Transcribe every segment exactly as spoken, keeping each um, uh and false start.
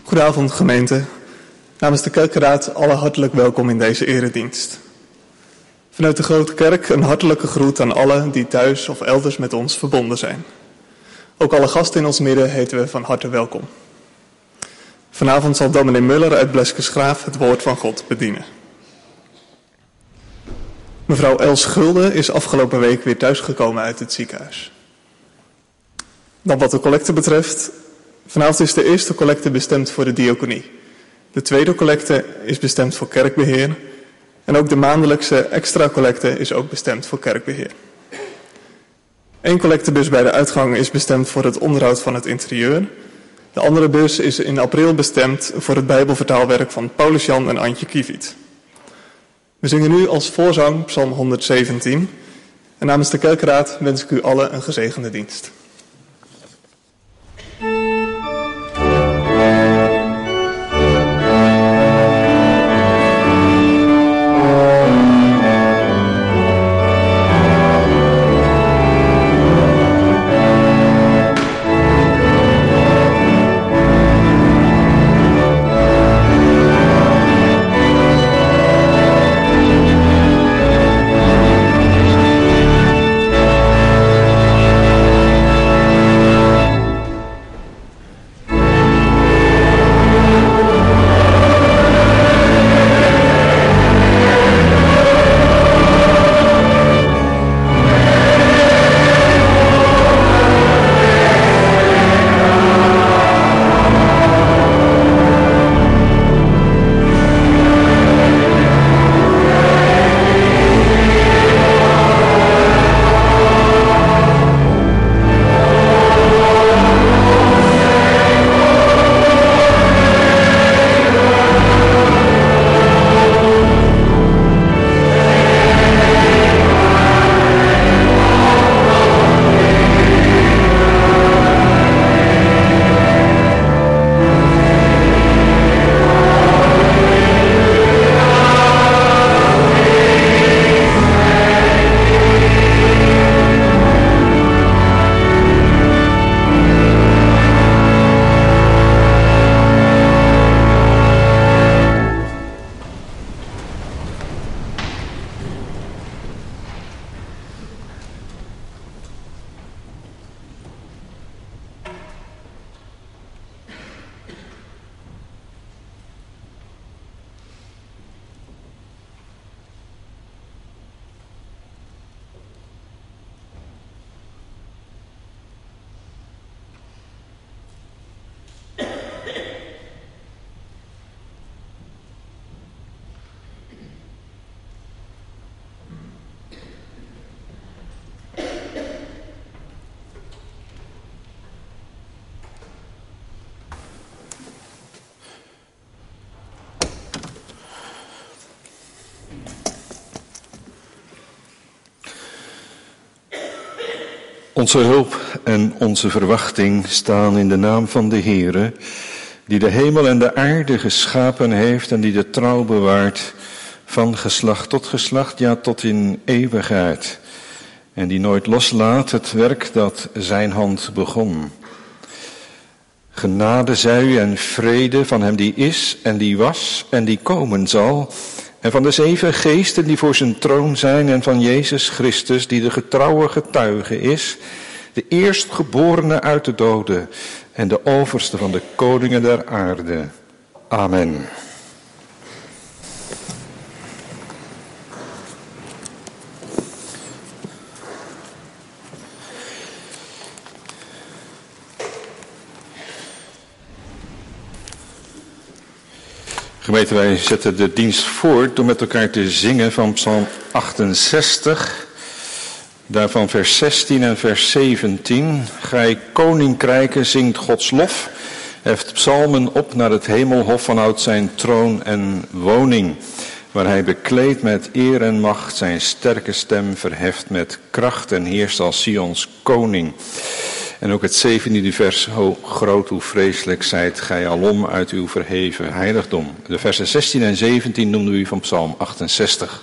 Goedenavond gemeente. Namens de Kerkenraad alle hartelijk welkom in deze eredienst. Vanuit de Grote Kerk een hartelijke groet aan allen die thuis of elders met ons verbonden zijn. Ook alle gasten in ons midden heten we van harte welkom. Vanavond zal dominee Muller uit Bleskensgraaf het woord van God bedienen. Mevrouw Els Gulde is afgelopen week weer thuisgekomen uit het ziekenhuis. Dan wat de collecte betreft, vanavond is de eerste collecte bestemd voor de diaconie. De tweede collecte is bestemd voor kerkbeheer. En ook de maandelijkse extra collecte is ook bestemd voor kerkbeheer. Eén collectebus bij de uitgang is bestemd voor het onderhoud van het interieur. De andere bus is in april bestemd voor het Bijbelvertaalwerk van Paulus Jan en Antje Kieviet. We zingen nu als voorzang Psalm honderdzeventien. En namens de Kerkenraad wens ik u allen een gezegende dienst. Onze hulp en onze verwachting staan in de naam van de Heere, die de hemel en de aarde geschapen heeft en die de trouw bewaart van geslacht tot geslacht, ja tot in eeuwigheid. En die nooit loslaat het werk dat zijn hand begon. Genade zij u en vrede van hem die is en die was en die komen zal. En van de zeven geesten die voor zijn troon zijn en van Jezus Christus die de getrouwe getuige is, de eerstgeborene uit de doden en de overste van de koningen der aarde. Amen. Gemeente, wij zetten de dienst voort door met elkaar te zingen van Psalm achtenzestig. Daarvan vers zestien en vers zeventien. Gij koninkrijken zingt Gods lof. Heft psalmen op naar het hemelhof vanuit zijn troon en woning. Waar hij bekleed met eer en macht zijn sterke stem verheft met kracht en heerst als Sions koning. En ook het zeventiende vers, hoe groot, hoe vreselijk zijt gij alom uit uw verheven heiligdom. De versen zestien en zeventien noemden u van Psalm achtenzestig.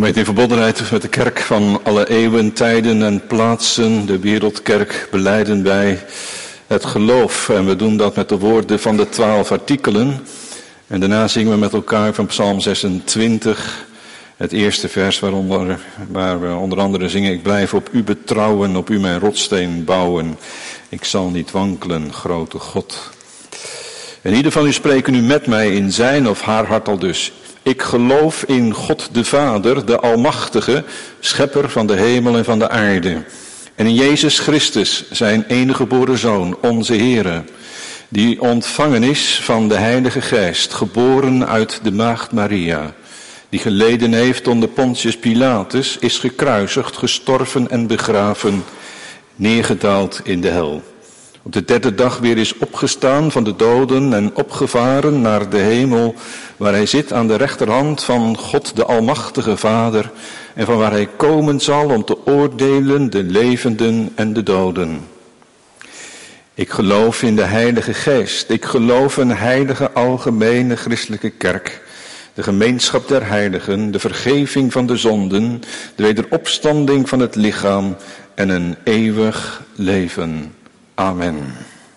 Gemeente in verbondenheid met de kerk van alle eeuwen, tijden en plaatsen, de wereldkerk, belijden wij het geloof. En we doen dat met de woorden van de twaalf artikelen. En daarna zingen we met elkaar van Psalm zesentwintig, het eerste vers waaronder, waar we onder andere zingen: ik blijf op u betrouwen, op u mijn rotssteen bouwen. Ik zal niet wankelen, grote God. En ieder van u spreken nu met mij in zijn of haar hart al dus. Ik geloof in God de Vader, de Almachtige, schepper van de hemel en van de aarde. En in Jezus Christus, zijn enige geboren Zoon, onze Heere, die ontvangen is van de Heilige Geest, geboren uit de maagd Maria, die geleden heeft onder Pontius Pilatus, is gekruisigd, gestorven en begraven, neergedaald in de hel. Op de derde dag weer is opgestaan van de doden en opgevaren naar de hemel, waar hij zit aan de rechterhand van God de Almachtige Vader, en van waar hij komen zal om te oordelen de levenden en de doden. Ik geloof in de Heilige Geest. Ik geloof een heilige algemene christelijke kerk, de gemeenschap der heiligen, de vergeving van de zonden, de wederopstanding van het lichaam en een eeuwig leven. Amen.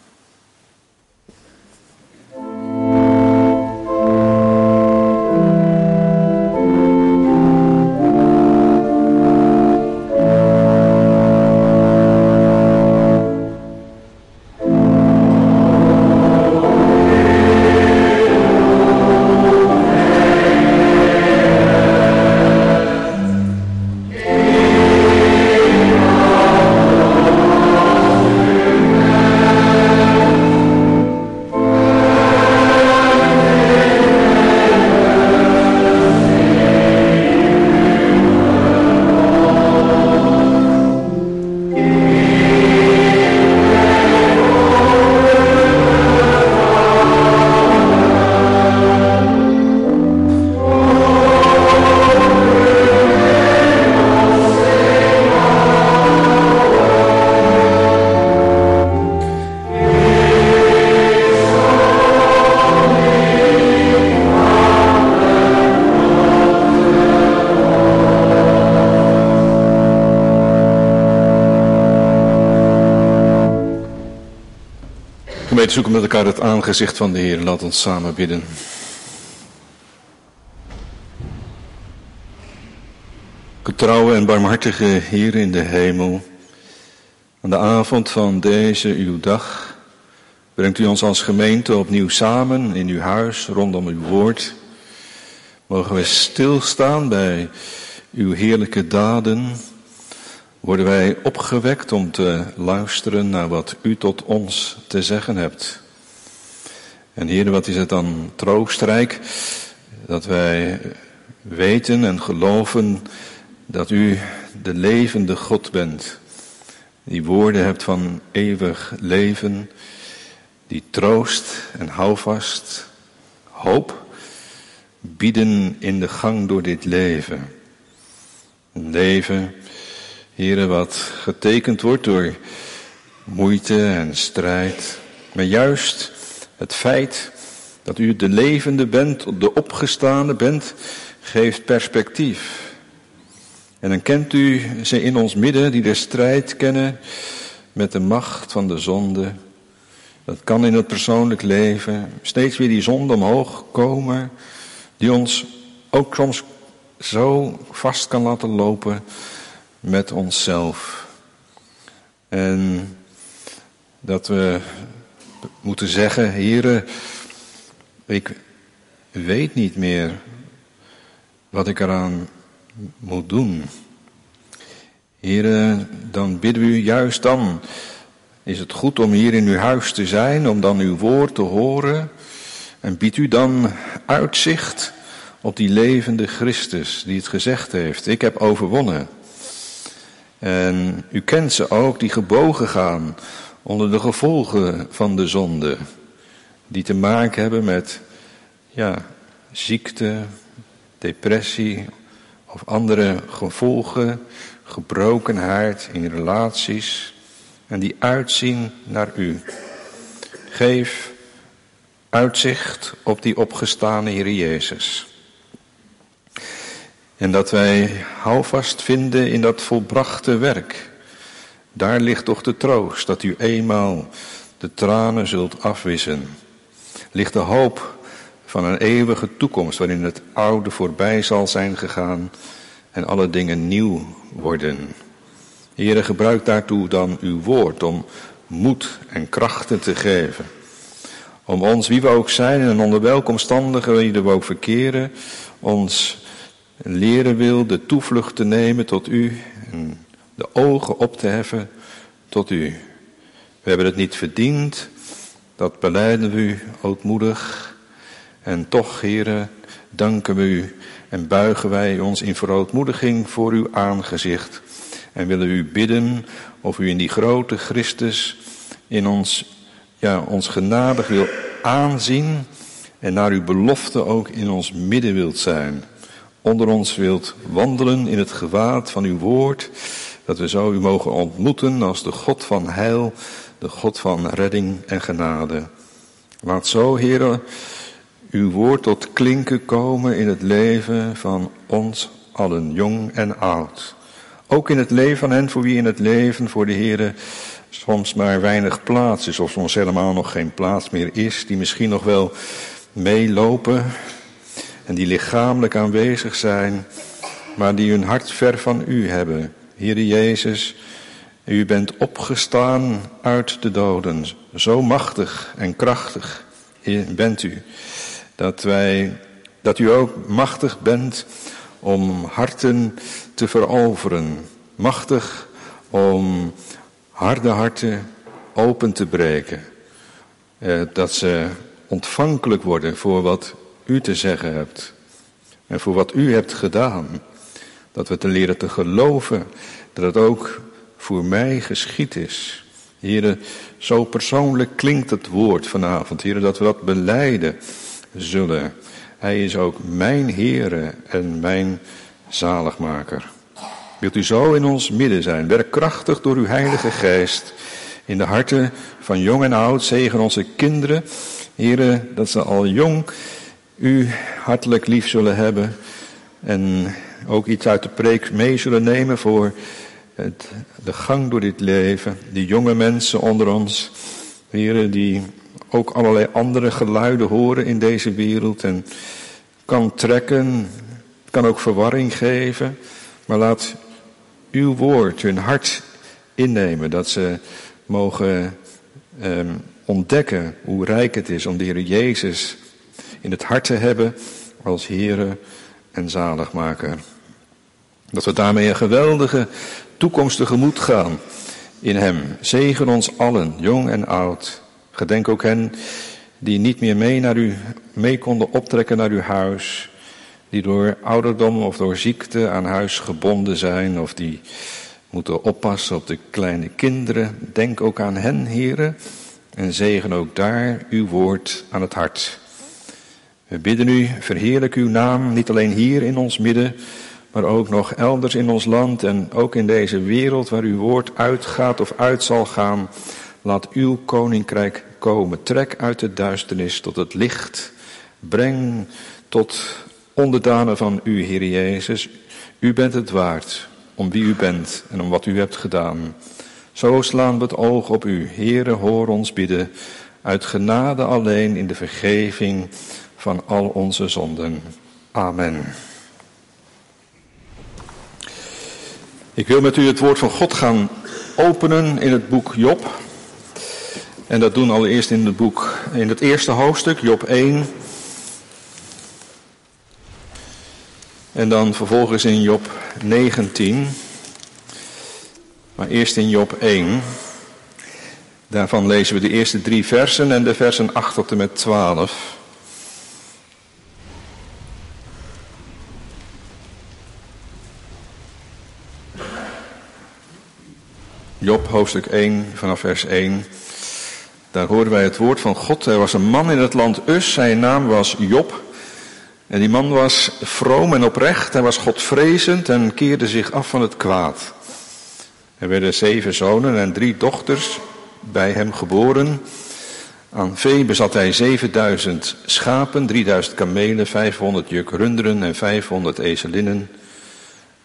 We zoeken met elkaar het aangezicht van de Heer. Laat ons samen bidden. Getrouwe en barmhartige Heer in de hemel, aan de avond van deze uw dag brengt u ons als gemeente opnieuw samen in uw huis rondom uw woord. Mogen we stilstaan bij uw heerlijke daden. Worden wij opgewekt om te luisteren naar wat u tot ons te zeggen hebt. En Heer, wat is het dan troostrijk dat wij weten en geloven dat u de levende God bent. Die woorden hebt van eeuwig leven, die troost en houvast, hoop bieden in de gang door dit leven. Een leven, Heere, wat getekend wordt door moeite en strijd. Maar juist het feit dat u de levende bent, de opgestane bent, geeft perspectief. En dan kent u ze in ons midden die de strijd kennen met de macht van de zonde. Dat kan in het persoonlijk leven. Steeds weer die zonde omhoog komen, die ons ook soms zo vast kan laten lopen met onszelf. En dat we moeten zeggen: Heere, ik weet niet meer wat ik eraan moet doen. Heere, dan bidden we u, juist dan is het goed om hier in uw huis te zijn, om dan uw woord te horen. En biedt u dan uitzicht op die levende Christus die het gezegd heeft: ik heb overwonnen. En u kent ze ook, die gebogen gaan onder de gevolgen van de zonde. Die te maken hebben met ja, ziekte, depressie of andere gevolgen, gebrokenheid in relaties. En die uitzien naar u. Geef uitzicht op die opgestane Heer Jezus. En dat wij houvast vinden in dat volbrachte werk. Daar ligt toch de troost, dat u eenmaal de tranen zult afwissen. Ligt de hoop van een eeuwige toekomst, waarin het oude voorbij zal zijn gegaan en alle dingen nieuw worden. Heere, gebruik daartoe dan uw woord om moed en krachten te geven. Om ons, wie we ook zijn en onder welke omstandigheden we ook verkeren, ons leren wil de toevlucht te nemen tot u en de ogen op te heffen tot u. We hebben het niet verdiend, dat belijden we u ootmoedig. En toch, Heere, danken we u en buigen wij ons in verootmoediging voor uw aangezicht. En willen u bidden of u in die grote Christus in ons, ja, ons genadig wil aanzien en naar uw belofte ook in ons midden wilt zijn. Onder ons wilt wandelen in het gewaad van uw woord, dat we zo u mogen ontmoeten als de God van heil, de God van redding en genade. Laat zo, Heere, uw woord tot klinken komen in het leven van ons allen, jong en oud. Ook in het leven van hen voor wie in het leven voor de Heere soms maar weinig plaats is, of soms helemaal nog geen plaats meer is, die misschien nog wel meelopen en die lichamelijk aanwezig zijn, maar die hun hart ver van u hebben. Heere Jezus, u bent opgestaan uit de doden, zo machtig en krachtig bent u, dat wij, dat u ook machtig bent om harten te veroveren, machtig om harde harten open te breken, eh, dat ze ontvankelijk worden voor wat u te zeggen hebt en voor wat u hebt gedaan, dat we te leren te geloven dat het ook voor mij geschied is. Heere, zo persoonlijk klinkt het woord vanavond, Heere, dat we dat belijden zullen. Hij is ook mijn Heere en mijn zaligmaker. Wilt u zo in ons midden zijn, werk krachtig door uw Heilige Geest in de harten van jong en oud, zegen onze kinderen, Heere, dat ze al jong u hartelijk lief zullen hebben en ook iets uit de preek mee zullen nemen voor het, de gang door dit leven. Die jonge mensen onder ons, Heere, die ook allerlei andere geluiden horen in deze wereld en kan trekken, kan ook verwarring geven, maar laat uw woord hun hart innemen, dat ze mogen eh, ontdekken hoe rijk het is om de Heer Jezus in het hart te hebben als Heere en zaligmaker. Dat we daarmee een geweldige toekomst tegemoet gaan in hem. Zegen ons allen, jong en oud. Gedenk ook hen die niet meer mee, naar u, mee konden optrekken naar uw huis, die door ouderdom of door ziekte aan huis gebonden zijn, of die moeten oppassen op de kleine kinderen. Denk ook aan hen, Heere, en zegen ook daar uw woord aan het hart. We bidden u, verheerlijk uw naam, niet alleen hier in ons midden, maar ook nog elders in ons land en ook in deze wereld waar uw woord uitgaat of uit zal gaan. Laat uw koninkrijk komen. Trek uit de duisternis tot het licht. Breng tot onderdanen van u, Heer Jezus. U bent het waard om wie u bent en om wat u hebt gedaan. Zo slaan we het oog op u. Heere, hoor ons bidden. Uit genade alleen in de vergeving van al onze zonden. Amen. Ik wil met u het woord van God gaan openen in het boek Job. En dat doen allereerst in het boek, in het eerste hoofdstuk, Job één. En dan vervolgens in Job negentien. Maar eerst in Job één. Daarvan lezen we de eerste drie versen en de versen acht tot en met twaalf. Job hoofdstuk één vanaf vers één. Daar horen wij het woord van God. Er was een man in het land Us, zijn naam was Job. En die man was vroom en oprecht, hij was godvrezend en keerde zich af van het kwaad. Er werden zeven zonen en drie dochters bij hem geboren. Aan vee bezat hij zevenduizend schapen, drieduizend kamelen, vijfhonderd juk runderen en vijfhonderd ezelinnen.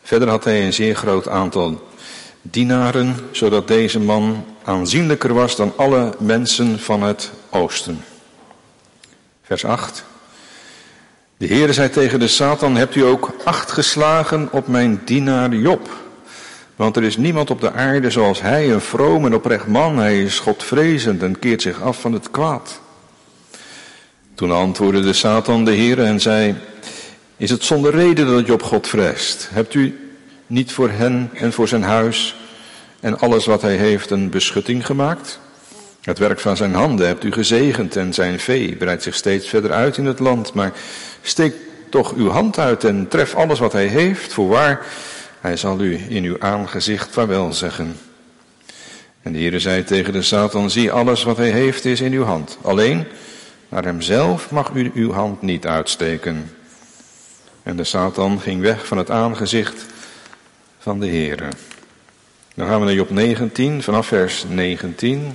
Verder had hij een zeer groot aantal dienaren, zodat deze man aanzienlijker was dan alle mensen van het oosten. Vers acht. De Heere zei tegen de Satan, hebt u ook acht geslagen op mijn dienaar Job? Want er is niemand op de aarde zoals hij, een vroom en oprecht man. Hij is godvrezend en keert zich af van het kwaad. Toen antwoordde de Satan de Heere en zei, is het zonder reden dat Job God vreest? Hebt u niet voor hen en voor zijn huis en alles wat hij heeft een beschutting gemaakt? Het werk van zijn handen hebt u gezegend en zijn vee breidt zich steeds verder uit in het land. Maar steek toch uw hand uit en tref alles wat hij heeft. Voorwaar, hij zal u in uw aangezicht vaarwel zeggen. En de Heere zei tegen de Satan, zie, alles wat hij heeft is in uw hand. Alleen, naar hemzelf mag u uw hand niet uitsteken. En de Satan ging weg van het aangezicht van de Heere. Dan gaan we naar Job negentien, vanaf vers negentien.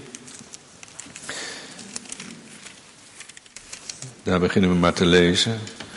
Daar beginnen we maar te lezen.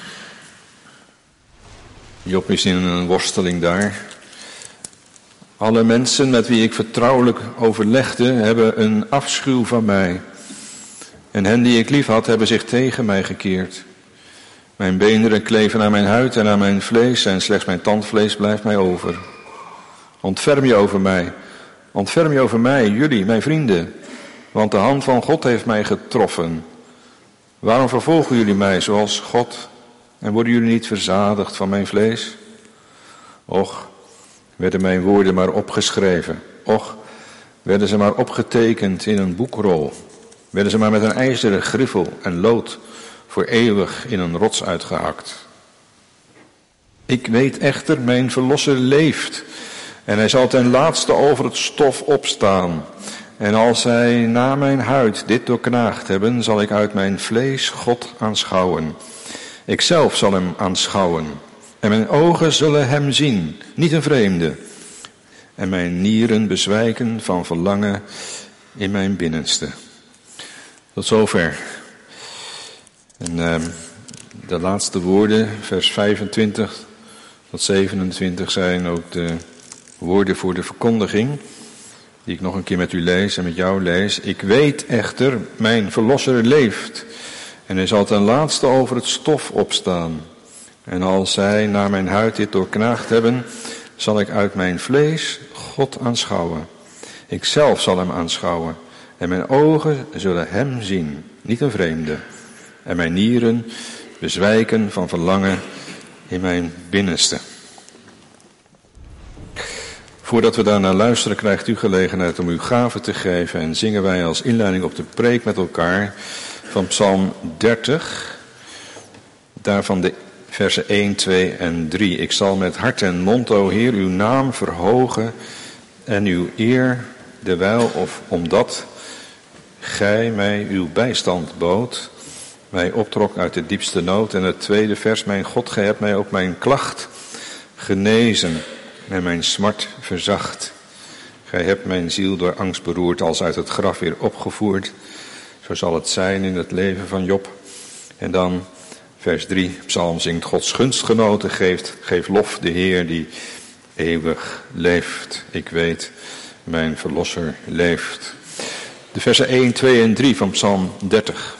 Job is in een worsteling daar. Alle mensen met wie ik vertrouwelijk overlegde, hebben een afschuw van mij. En hen die ik lief had, hebben zich tegen mij gekeerd. Mijn beenderen kleven aan mijn huid en aan mijn vlees, en slechts mijn tandvlees blijft mij over. Ontferm je over mij, ontferm je over mij, jullie, mijn vrienden, want de hand van God heeft mij getroffen. Waarom vervolgen jullie mij zoals God en worden jullie niet verzadigd van mijn vlees? Och, werden mijn woorden maar opgeschreven. Och, werden ze maar opgetekend in een boekrol. Werden ze maar met een ijzeren griffel en lood voor eeuwig in een rots uitgehakt. Ik weet echter, mijn verlosser leeft. En hij zal ten laatste over het stof opstaan. En als zij na mijn huid dit doorknaagd hebben, zal ik uit mijn vlees God aanschouwen. Ik zelf zal hem aanschouwen. En mijn ogen zullen hem zien, niet een vreemde. En mijn nieren bezwijken van verlangen in mijn binnenste. Tot zover. En uh, de laatste woorden, vers vijfentwintig tot zevenentwintig, zijn ook de woorden voor de verkondiging, die ik nog een keer met u lees en met jou lees. Ik weet echter, mijn verlosser leeft, en hij zal ten laatste over het stof opstaan. En als zij na mijn huid dit doorknaagd hebben, zal ik uit mijn vlees God aanschouwen. Ik zelf zal hem aanschouwen, en mijn ogen zullen hem zien, niet een vreemde. En mijn nieren bezwijken van verlangen in mijn binnenste. Voordat we daarnaar luisteren, krijgt u gelegenheid om uw gave te geven en zingen wij als inleiding op de preek met elkaar van Psalm dertig, daarvan de versen één, twee en drie. Ik zal met hart en mond, o Heer, uw naam verhogen en uw eer, dewijl of omdat gij mij uw bijstand bood, mij optrok uit de diepste nood. En het tweede vers, mijn God, gij hebt mij ook mijn klacht genezen en mijn smart verzacht. Gij hebt mijn ziel door angst beroerd, als uit het graf weer opgevoerd. Zo zal het zijn in het leven van Job. En dan vers drie, Psalm zingt, Gods gunstgenoten geeft, geef lof de Heer die eeuwig leeft. Ik weet, mijn verlosser leeft. De versen één, twee en drie van Psalm dertig.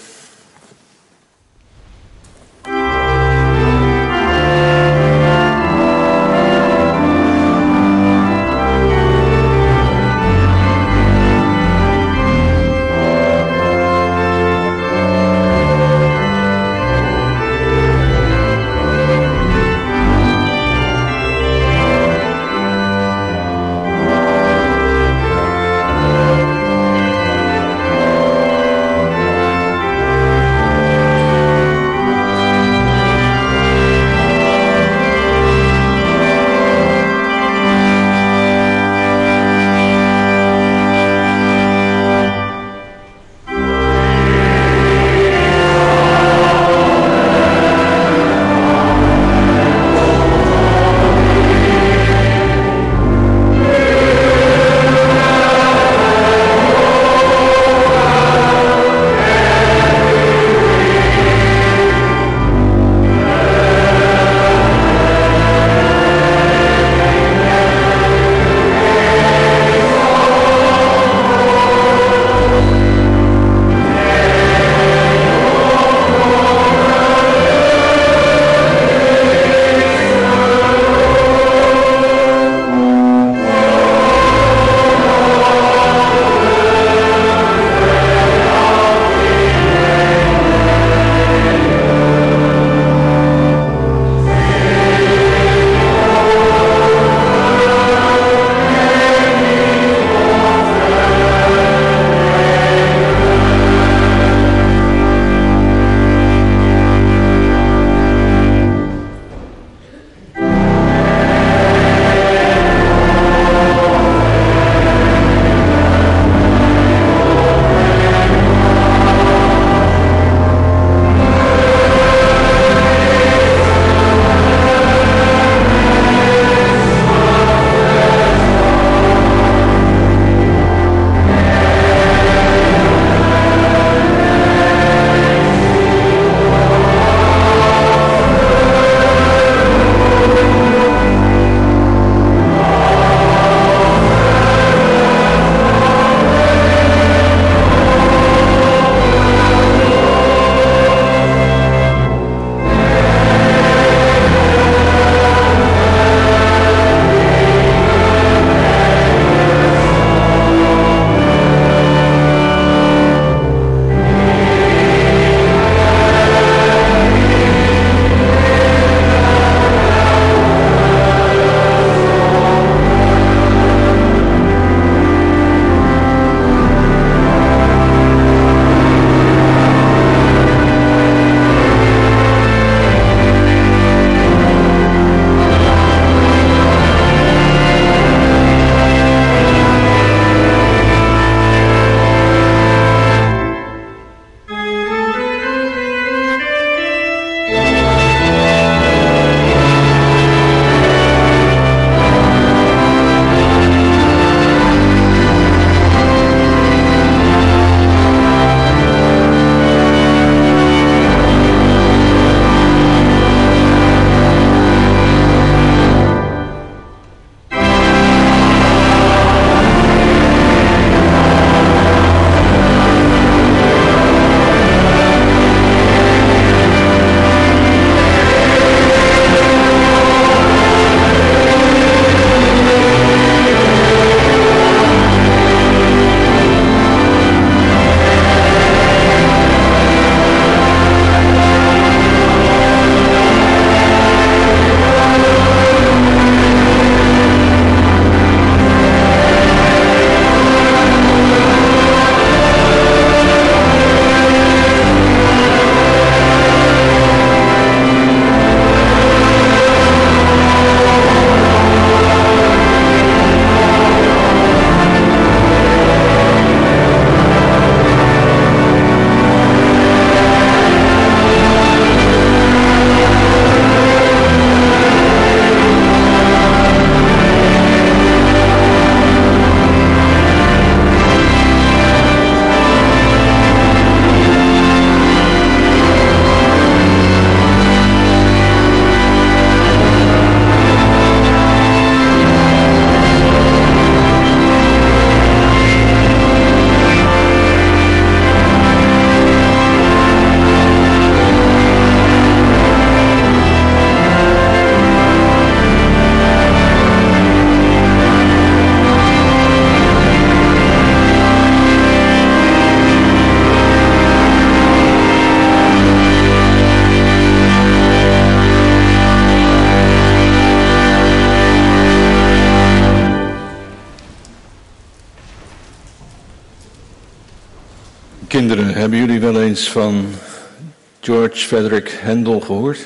Kinderen, hebben jullie wel eens van George Frederick Handel gehoord?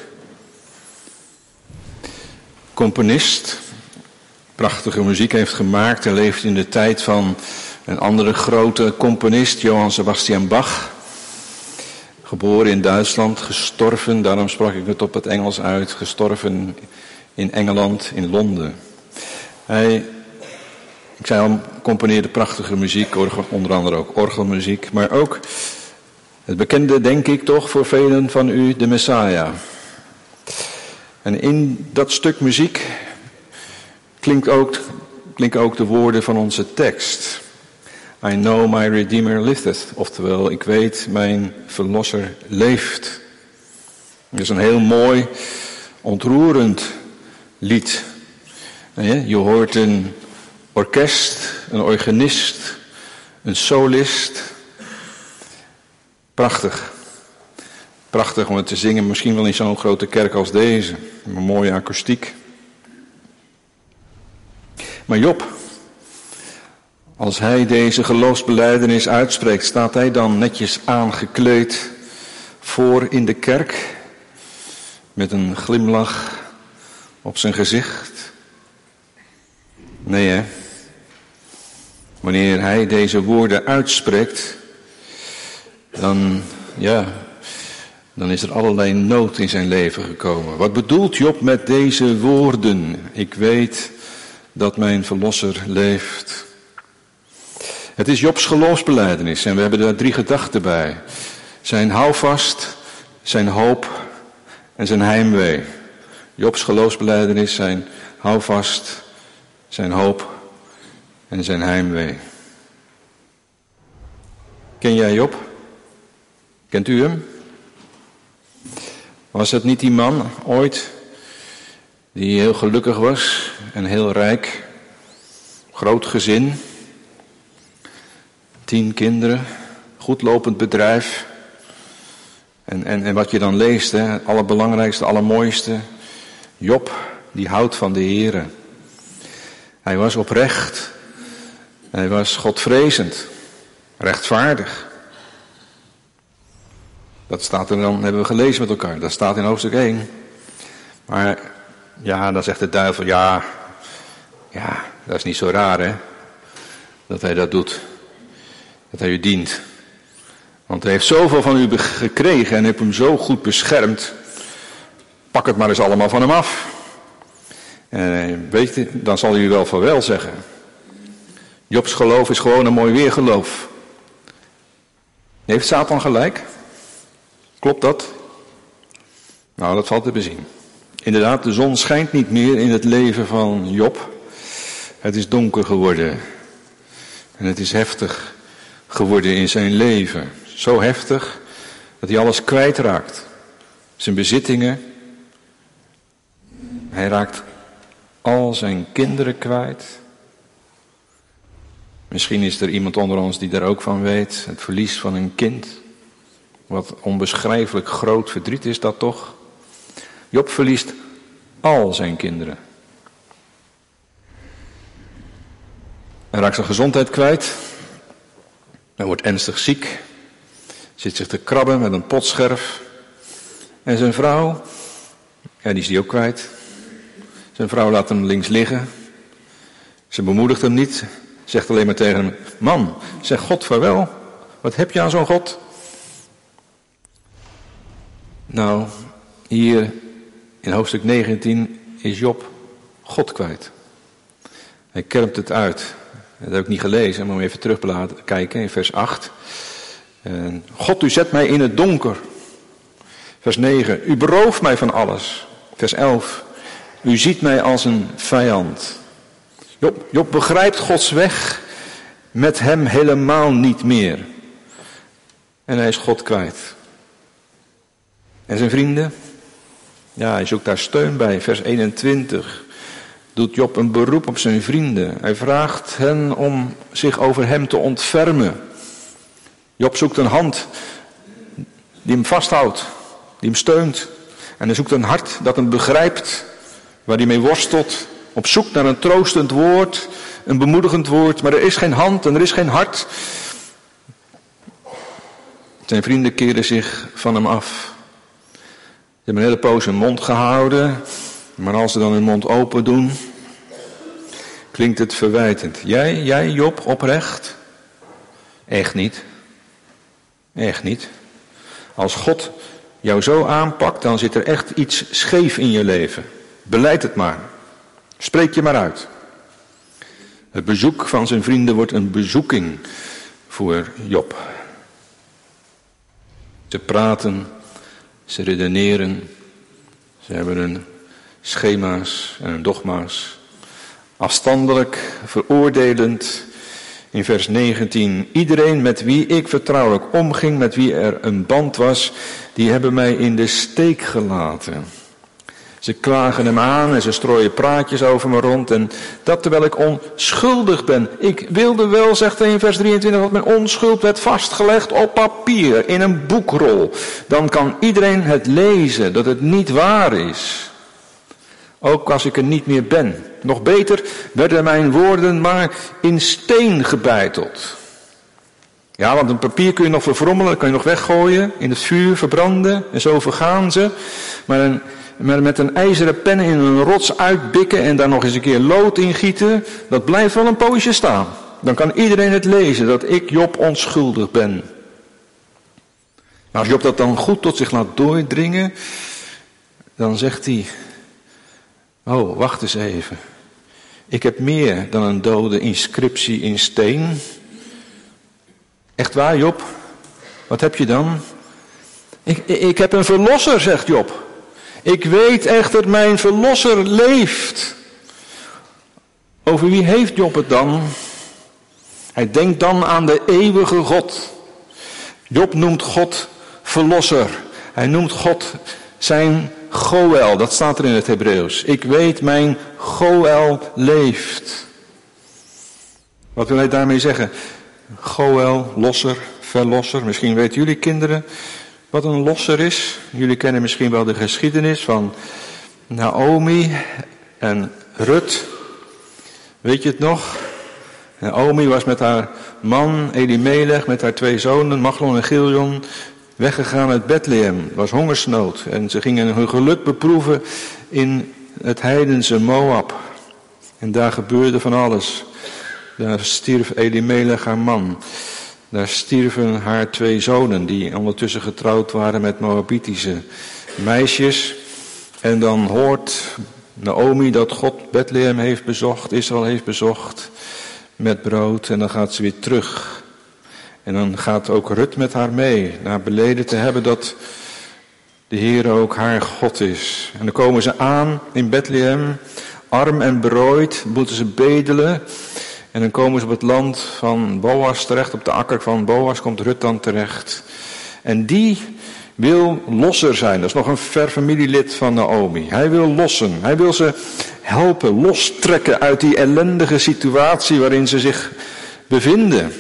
Componist, prachtige muziek heeft gemaakt en leeft in de tijd van een andere grote componist, Johann Sebastian Bach. Geboren in Duitsland, gestorven, daarom sprak ik het op het Engels uit, gestorven in Engeland, in Londen. Hij, ik zei al, componeerde prachtige muziek, onder andere ook orgelmuziek, maar ook het bekende, denk ik toch, voor velen van u, de Messiah. En in dat stuk muziek klinkt ook, klinken ook de woorden van onze tekst. I know my Redeemer liveth, oftewel, ik weet, mijn Verlosser leeft. Het is een heel mooi, ontroerend lied. Je hoort een orkest, een organist, een solist. Prachtig. Prachtig om het te zingen, misschien wel in zo'n grote kerk als deze. Een mooie akoestiek. Maar Job, als hij deze geloofsbelijdenis uitspreekt, staat hij dan netjes aangekleed voor in de kerk, met een glimlach op zijn gezicht? Nee, hè? Wanneer hij deze woorden uitspreekt, dan, ja, dan is er allerlei nood in zijn leven gekomen. Wat bedoelt Job met deze woorden? Ik weet dat mijn Verlosser leeft. Het is Jobs geloofsbelijdenis en we hebben daar drie gedachten bij. Zijn houvast, zijn hoop en zijn heimwee. Jobs geloofsbelijdenis, zijn houvast, zijn hoop en zijn heimwee. Ken jij Job? Kent u hem? Was het niet die man ooit die heel gelukkig was en heel rijk, groot gezin, tien kinderen, goed lopend bedrijf. En, en, en wat je dan leest, hè, het allerbelangrijkste, allermooiste, Job, die houdt van de Heere. Hij was oprecht, hij was godvrezend, rechtvaardig. Dat staat er dan, hebben we gelezen met elkaar, dat staat in hoofdstuk één. Maar ja, dan zegt de duivel, ja, ja, dat is niet zo raar, hè, dat hij dat doet. Dat hij u dient. Want hij heeft zoveel van u gekregen en heeft hem zo goed beschermd. Pak het maar eens allemaal van hem af. En weet je, dan zal hij u wel vaarwel zeggen. Jobs geloof is gewoon een mooi weergeloof. Heeft Satan gelijk? Klopt dat? Nou, dat valt te bezien. Inderdaad, de zon schijnt niet meer in het leven van Job. Het is donker geworden. En het is heftig geworden in zijn leven. Zo heftig dat hij alles kwijtraakt. Zijn bezittingen. Hij raakt al zijn kinderen kwijt. Misschien is er iemand onder ons die daar ook van weet. Het verlies van een kind. Wat onbeschrijfelijk groot verdriet is dat toch? Job verliest al zijn kinderen. Hij raakt zijn gezondheid kwijt. Hij wordt ernstig ziek. Zit zich te krabben met een potscherf. En zijn vrouw, ja, die is die ook kwijt. Zijn vrouw laat hem links liggen. Ze bemoedigt hem niet. Zegt alleen maar tegen hem, man, zeg God vaarwel. Wat heb je aan zo'n God? Nou, hier in hoofdstuk negentien is Job God kwijt. Hij kermt het uit. Dat heb ik niet gelezen, maar moet even terugkijken in vers acht. En God, u zet mij in het donker. Vers negen, u berooft mij van alles. Vers elf, u ziet mij als een vijand. Job, Job begrijpt Gods weg met hem helemaal niet meer. En hij is God kwijt. En zijn vrienden? Ja, hij zoekt daar steun bij. Vers eenentwintig doet Job een beroep op zijn vrienden. Hij vraagt hen om zich over hem te ontfermen. Job zoekt een hand die hem vasthoudt, die hem steunt. En hij zoekt een hart dat hem begrijpt, waar hij mee worstelt. Op zoek naar een troostend woord, een bemoedigend woord. Maar er is geen hand en er is geen hart. Zijn vrienden keren zich van hem af. Ze hebben een hele poos hun mond gehouden, maar als ze dan hun mond open doen, klinkt het verwijtend. Jij, jij Job, oprecht? Echt niet. Echt niet. Als God jou zo aanpakt, dan zit er echt iets scheef in je leven. Beleid het maar. Spreek je maar uit. Het bezoek van zijn vrienden wordt een bezoeking voor Job. Ze praten, ze redeneren, ze hebben hun schema's en hun dogma's. Afstandelijk, veroordelend. In vers negentien. Iedereen met wie ik vertrouwelijk omging, met wie er een band was, die hebben mij in de steek gelaten. Ze klagen hem aan en ze strooien praatjes over me rond. En dat terwijl ik onschuldig ben. Ik wilde wel, zegt hij in vers drieëntwintig, dat mijn onschuld werd vastgelegd op papier, in een boekrol. Dan kan iedereen het lezen, dat het niet waar is. Ook als ik er niet meer ben. Nog beter werden mijn woorden maar in steen gebeiteld. Ja, want een papier kun je nog verfrommelen, dat kan je nog weggooien, in het vuur verbranden en zo vergaan ze. Maar, een, maar met een ijzeren pen in een rots uitbikken en daar nog eens een keer lood in gieten, dat blijft wel een poosje staan. Dan kan iedereen het lezen dat ik Job onschuldig ben. Maar als Job dat dan goed tot zich laat doordringen, dan zegt hij: oh, wacht eens even. Ik heb meer dan een dode inscriptie in steen. Echt waar, Job? Wat heb je dan? Ik, ik heb een verlosser, zegt Job. Ik weet echter, mijn verlosser leeft. Over wie heeft Job het dan? Hij denkt dan aan de eeuwige God. Job noemt God verlosser. Hij noemt God zijn Goël, dat staat er in het Hebreeuws. Ik weet, mijn Goël leeft. Wat wil hij daarmee zeggen? Goël, losser, verlosser. Misschien weten jullie kinderen wat een losser is. Jullie kennen misschien wel de geschiedenis van Naomi en Rut. Weet je het nog? Naomi was met haar man Elimelech, met haar twee zonen, Machlon en Chilion, weggegaan uit Bethlehem. Het was hongersnood en ze gingen hun geluk beproeven in het heidense Moab. En daar gebeurde van alles. Daar stierf Elimelech, haar man. Daar stierven haar twee zonen, die ondertussen getrouwd waren met Moabitische meisjes. En dan hoort Naomi dat God Bethlehem heeft bezocht, Israël heeft bezocht met brood. En dan gaat ze weer terug. En dan gaat ook Rut met haar mee, naar beleden te hebben dat de Heer ook haar God is. En dan komen ze aan in Bethlehem, arm en berooid, moeten ze bedelen. En dan komen ze op het land van Boas terecht, op de akker van Boas komt Rut dan terecht. En die wil losser zijn, dat is nog een ver familielid van Naomi. Hij wil lossen, hij wil ze helpen, lostrekken uit die ellendige situatie waarin ze zich bevinden.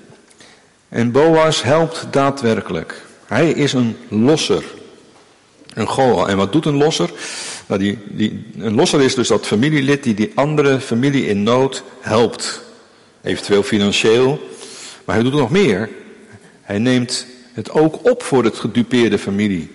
En Boas helpt daadwerkelijk. Hij is een losser. Een Goël. En wat doet een losser? Nou, die, die, een losser is dus dat familielid die die andere familie in nood helpt. Eventueel financieel. Maar hij doet er nog meer. Hij neemt het ook op voor het gedupeerde familielid.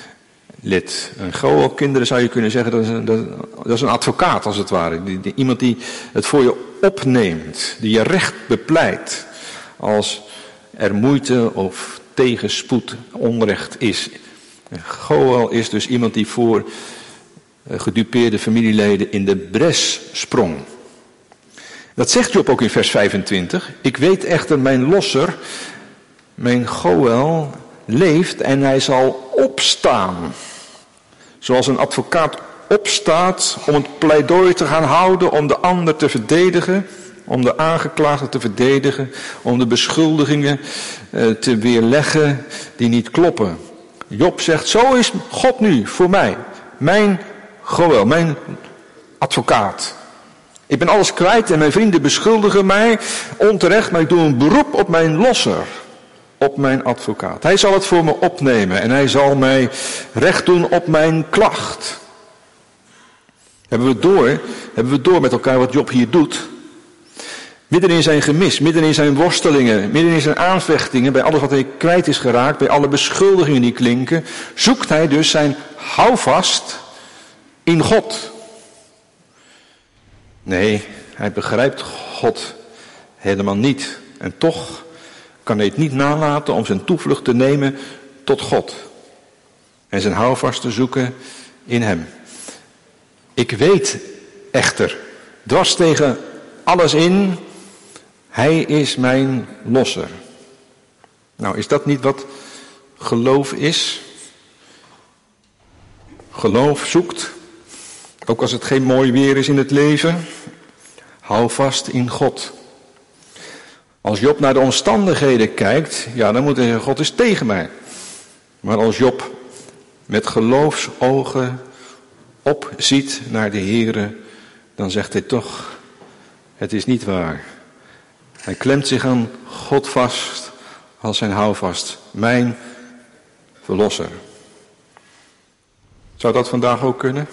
Een Goël, kinderen zou je kunnen zeggen, dat is een, dat, dat is een advocaat als het ware. Die, die, iemand die het voor je opneemt. Die je recht bepleit. Als er moeite of tegenspoed, onrecht is. Goël is dus iemand die voor gedupeerde familieleden in de bres sprong. Dat zegt Job ook in vers vijfentwintig. Ik weet echter, mijn losser, mijn Goël, leeft en hij zal opstaan. Zoals een advocaat opstaat om het pleidooi te gaan houden, om de ander te verdedigen, om de aangeklaagde te verdedigen, om de beschuldigingen uh, te weerleggen die niet kloppen. Job zegt, zo is God nu voor mij, mijn Goël, mijn advocaat. Ik ben alles kwijt en mijn vrienden beschuldigen mij onterecht, maar ik doe een beroep op mijn losser, op mijn advocaat. Hij zal het voor me opnemen en hij zal mij recht doen op mijn klacht. Hebben we door, hebben we door met elkaar wat Job hier doet? Midden in zijn gemis, midden in zijn worstelingen, midden in zijn aanvechtingen, bij alles wat hij kwijt is geraakt, bij alle beschuldigingen die klinken, zoekt hij dus zijn houvast in God. Nee, hij begrijpt God helemaal niet. En toch kan hij het niet nalaten om zijn toevlucht te nemen tot God. En zijn houvast te zoeken in hem. Ik weet echter, dwars tegen alles in, hij is mijn losser. Nou, is dat niet wat geloof is? Geloof zoekt, ook als het geen mooi weer is in het leven, hou vast in God. Als Job naar de omstandigheden kijkt, ja, dan moet hij zeggen, God is tegen mij. Maar als Job met geloofsogen opziet naar de Heere, dan zegt hij toch, het is niet waar. Hij klemt zich aan God vast als zijn houvast, mijn verlosser. Zou dat vandaag ook kunnen?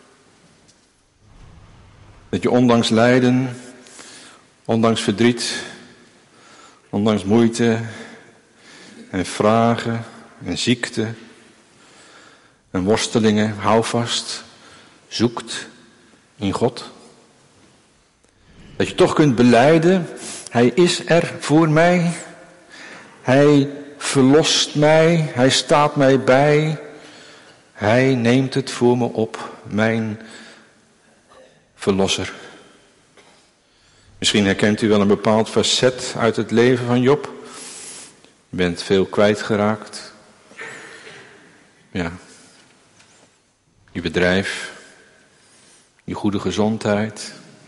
Dat je ondanks lijden, ondanks verdriet, ondanks moeite en vragen en ziekte en worstelingen, houvast, zoekt in God. Dat je toch kunt belijden, hij is er voor mij, hij verlost mij, hij staat mij bij, hij neemt het voor me op, mijn verlosser. Misschien herkent u wel een bepaald facet uit het leven van Job. Je bent veel kwijtgeraakt. Ja. Je bedrijf, je goede gezondheid,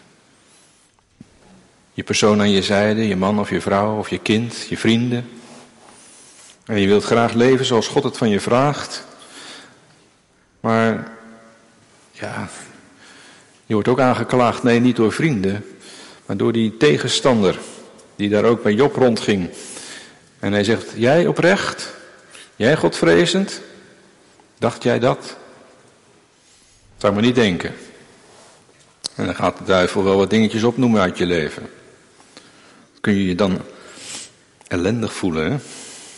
je persoon aan je zijde, je man of je vrouw of je kind, je vrienden. En je wilt graag leven zoals God het van je vraagt. Maar, ja, je wordt ook aangeklaagd, nee, niet door vrienden, maar door die tegenstander die daar ook bij Job rondging. En hij zegt, jij oprecht, jij godvrezend, dacht jij dat? Zou ik maar niet denken. En dan gaat de duivel wel wat dingetjes opnoemen uit je leven. Kun je je dan ellendig voelen, hè?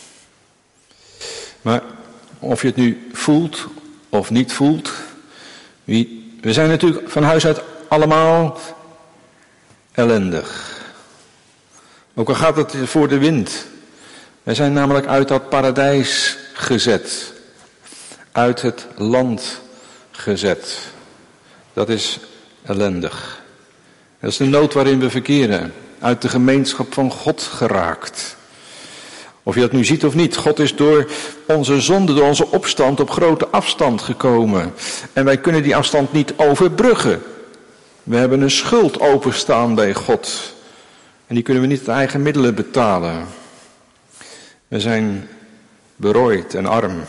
Maar of je het nu voelt of niet voelt, wie, we zijn natuurlijk van huis uit allemaal ellendig. Ook al gaat het voor de wind. Wij zijn namelijk uit dat paradijs gezet. Uit het land gezet. Dat is ellendig. Dat is de nood waarin we verkeren. Uit de gemeenschap van God geraakt. Of je dat nu ziet of niet, God is door onze zonde, door onze opstand op grote afstand gekomen. En wij kunnen die afstand niet overbruggen. We hebben een schuld openstaan bij God. En die kunnen we niet uit eigen middelen betalen. We zijn berooid en arm.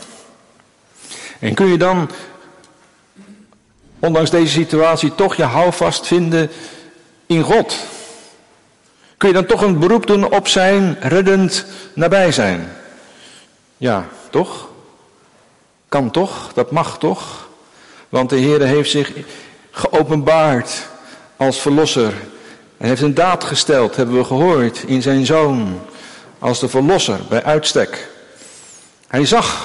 En kun je dan, ondanks deze situatie, toch je houvast vinden in God? Kun je dan toch een beroep doen op zijn reddend nabijzijn? Ja, toch? Kan toch? Dat mag toch? Want de Heer heeft zich geopenbaard als verlosser. En heeft een daad gesteld, hebben we gehoord, in zijn Zoon. Als de verlosser, bij uitstek. Hij zag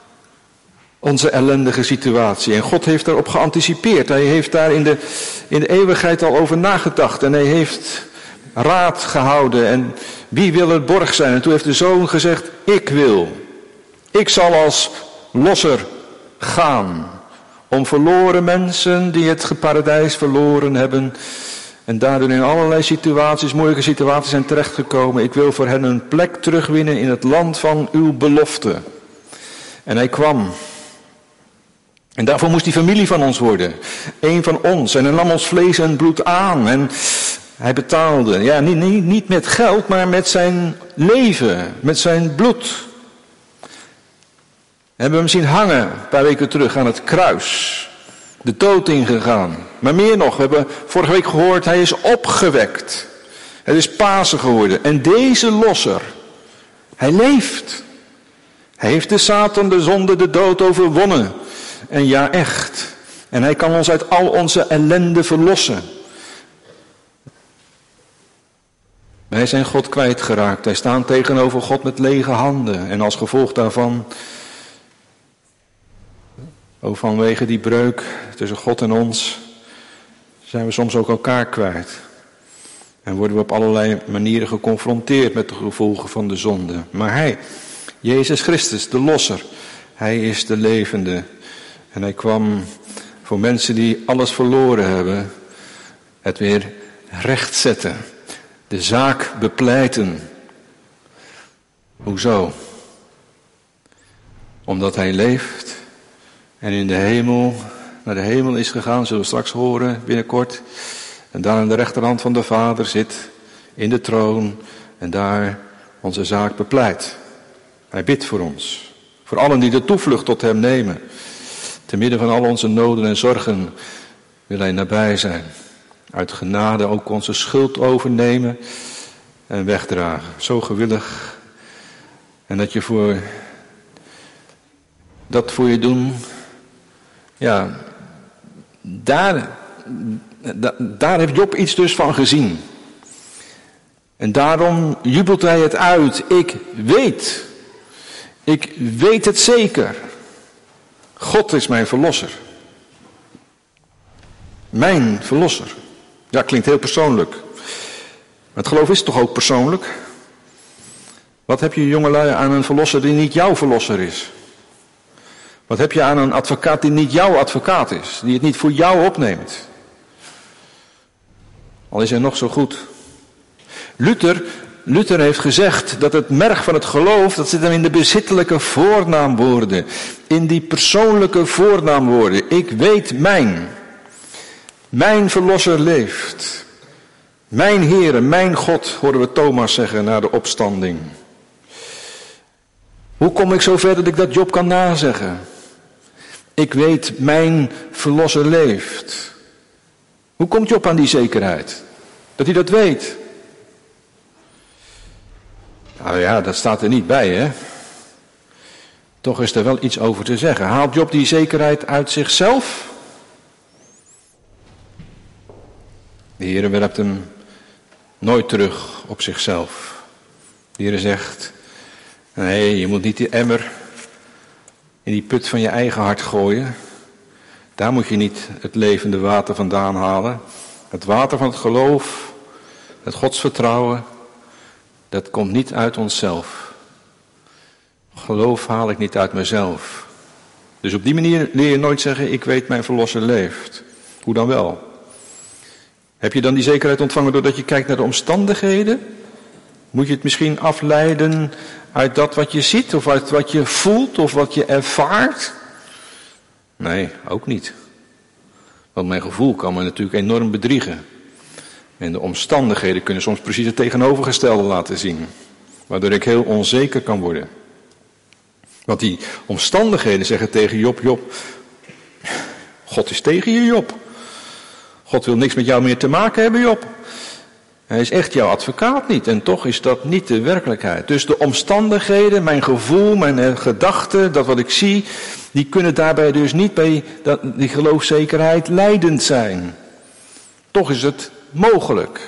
onze ellendige situatie. En God heeft daarop geanticipeerd. Hij heeft daar in de, in de eeuwigheid al over nagedacht. En hij heeft raad gehouden. En wie wil het borg zijn? En toen heeft de Zoon gezegd, ik wil. Ik zal als losser gaan. Om verloren mensen die het paradijs verloren hebben. En daardoor in allerlei situaties, moeilijke situaties zijn terechtgekomen. Ik wil voor hen een plek terugwinnen in het land van uw belofte. En hij kwam. En daarvoor moest hij familie van ons worden. Eén van ons. En hij nam ons vlees en bloed aan. En hij betaalde. Ja, niet, niet, niet met geld, maar met zijn leven. Met zijn bloed. We hebben hem zien hangen een paar weken terug aan het kruis. De dood ingegaan. Maar meer nog, we hebben vorige week gehoord, hij is opgewekt. Het is Pasen geworden. En deze losser, hij leeft. Hij heeft de Satan, de zonde, de dood overwonnen. En ja, echt. En hij kan ons uit al onze ellende verlossen. Wij zijn God kwijtgeraakt. Wij staan tegenover God met lege handen. En als gevolg daarvan, ook vanwege die breuk tussen God en ons, zijn we soms ook elkaar kwijt. En worden we op allerlei manieren geconfronteerd met de gevolgen van de zonde. Maar Hij, Jezus Christus, de losser, Hij is de levende. En Hij kwam voor mensen die alles verloren hebben, het weer rechtzetten. De zaak bepleiten. Hoezo? Omdat Hij leeft en in de hemel, naar de hemel is gegaan, zullen we straks horen binnenkort. En daar aan de rechterhand van de Vader zit, in de troon, en daar onze zaak bepleit. Hij bidt voor ons. Voor allen die de toevlucht tot Hem nemen. Te midden van al onze noden en zorgen wil Hij nabij zijn. Uit genade ook onze schuld overnemen en wegdragen. Zo gewillig. En dat je voor dat voor je doen, ja, daar, da, daar heeft Job iets dus van gezien. En daarom jubelt hij het uit. Ik weet, ik weet het zeker. God is mijn verlosser. Mijn verlosser. Ja, klinkt heel persoonlijk. Maar het geloof is toch ook persoonlijk? Wat heb je jongelui aan een verlosser die niet jouw verlosser is? Wat heb je aan een advocaat die niet jouw advocaat is? Die het niet voor jou opneemt? Al is hij nog zo goed. Luther, Luther heeft gezegd dat het merg van het geloof, dat zit hem in de bezittelijke voornaamwoorden. In die persoonlijke voornaamwoorden. Ik weet mijn. Mijn verlosser leeft. Mijn Heere, mijn God, horen we Thomas zeggen na de opstanding. Hoe kom ik zo ver dat ik dat Job kan nazeggen? Ik weet, mijn verlosser leeft. Hoe komt Job aan die zekerheid? Dat hij dat weet? Nou ja, dat staat er niet bij, hè? Toch is er wel iets over te zeggen. Haalt Job die zekerheid uit zichzelf? De Heere werpt hem nooit terug op zichzelf. De Heere zegt, nee, je moet niet die emmer in die put van je eigen hart gooien. Daar moet je niet het levende water vandaan halen. Het water van het geloof, het godsvertrouwen, dat komt niet uit onszelf. Geloof haal ik niet uit mezelf. Dus op die manier leer je nooit zeggen, ik weet mijn verlosser leeft. Hoe dan wel? Heb je dan die zekerheid ontvangen doordat je kijkt naar de omstandigheden? Moet je het misschien afleiden uit dat wat je ziet, of uit wat je voelt, of wat je ervaart? Nee, ook niet. Want mijn gevoel kan me natuurlijk enorm bedriegen. En de omstandigheden kunnen soms precies het tegenovergestelde laten zien. Waardoor ik heel onzeker kan worden. Want die omstandigheden zeggen tegen Job, Job, God is tegen je, Job. God wil niks met jou meer te maken hebben, Job. Hij is echt jouw advocaat niet. En toch is dat niet de werkelijkheid. Dus de omstandigheden, mijn gevoel, mijn gedachten, dat wat ik zie, die kunnen daarbij dus niet bij dat, die geloofszekerheid leidend zijn. Toch is het mogelijk.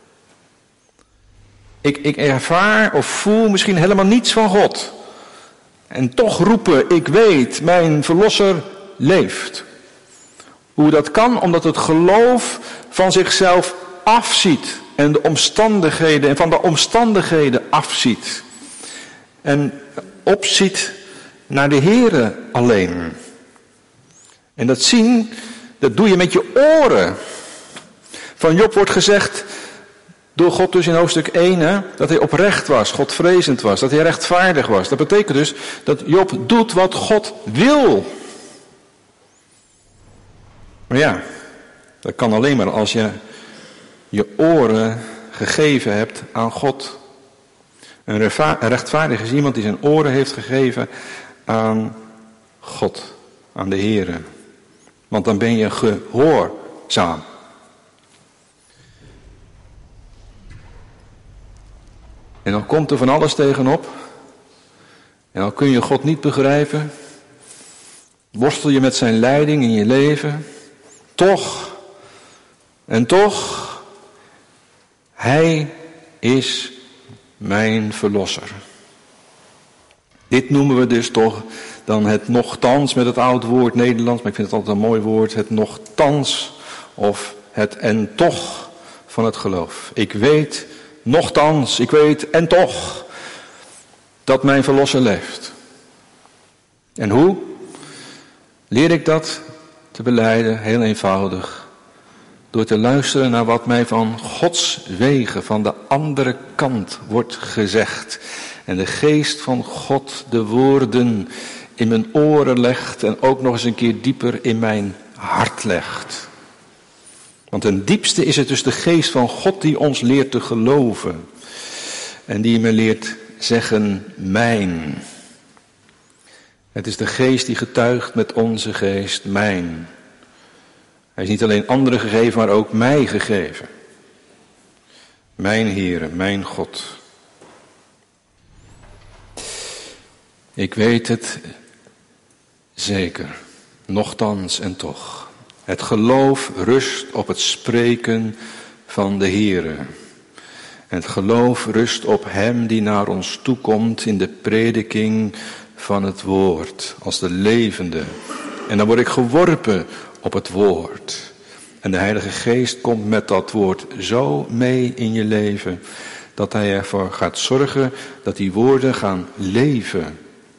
Ik, ik ervaar of voel misschien helemaal niets van God. En toch roepen, ik weet, mijn verlosser leeft. Hoe dat kan? Omdat het geloof van zichzelf afziet. En de omstandigheden, en van de omstandigheden afziet. En opziet naar de Heere alleen. En dat zien, dat doe je met je oren. Van Job wordt gezegd, door God dus in hoofdstuk één, hè, dat hij oprecht was, Godvrezend was, dat hij rechtvaardig was. Dat betekent dus dat Job doet wat God wil. Maar ja, dat kan alleen maar als je je oren gegeven hebt aan God. Een rechtvaardig is iemand die zijn oren heeft gegeven aan God, aan de Heere. Want dan ben je gehoorzaam. En dan komt er van alles tegenop. En dan kun je God niet begrijpen. Worstel je met zijn leiding in je leven. Toch, en toch, hij is mijn verlosser. Dit noemen we dus toch dan het nochtans met het oud woord Nederlands, maar ik vind het altijd een mooi woord, het nochtans of het en toch van het geloof. Ik weet nochtans, ik weet en toch dat mijn verlosser leeft. En hoe leer ik dat te belijden? Heel eenvoudig. Door te luisteren naar wat mij van Gods wegen, van de andere kant wordt gezegd. En de geest van God de woorden in mijn oren legt en ook nog eens een keer dieper in mijn hart legt. Want ten diepste is het dus de geest van God die ons leert te geloven. En die me leert zeggen mijn. Het is de geest die getuigt met onze geest mijn. Hij is niet alleen anderen gegeven, maar ook mij gegeven. Mijn Heere, mijn God. Ik weet het zeker, nochtans en toch. Het geloof rust op het spreken van de Heere. Het geloof rust op Hem die naar ons toekomt in de prediking van het woord, als de levende. En dan word ik geworpen op het woord. En de Heilige Geest komt met dat woord zo mee in je leven, dat Hij ervoor gaat zorgen dat die woorden gaan leven.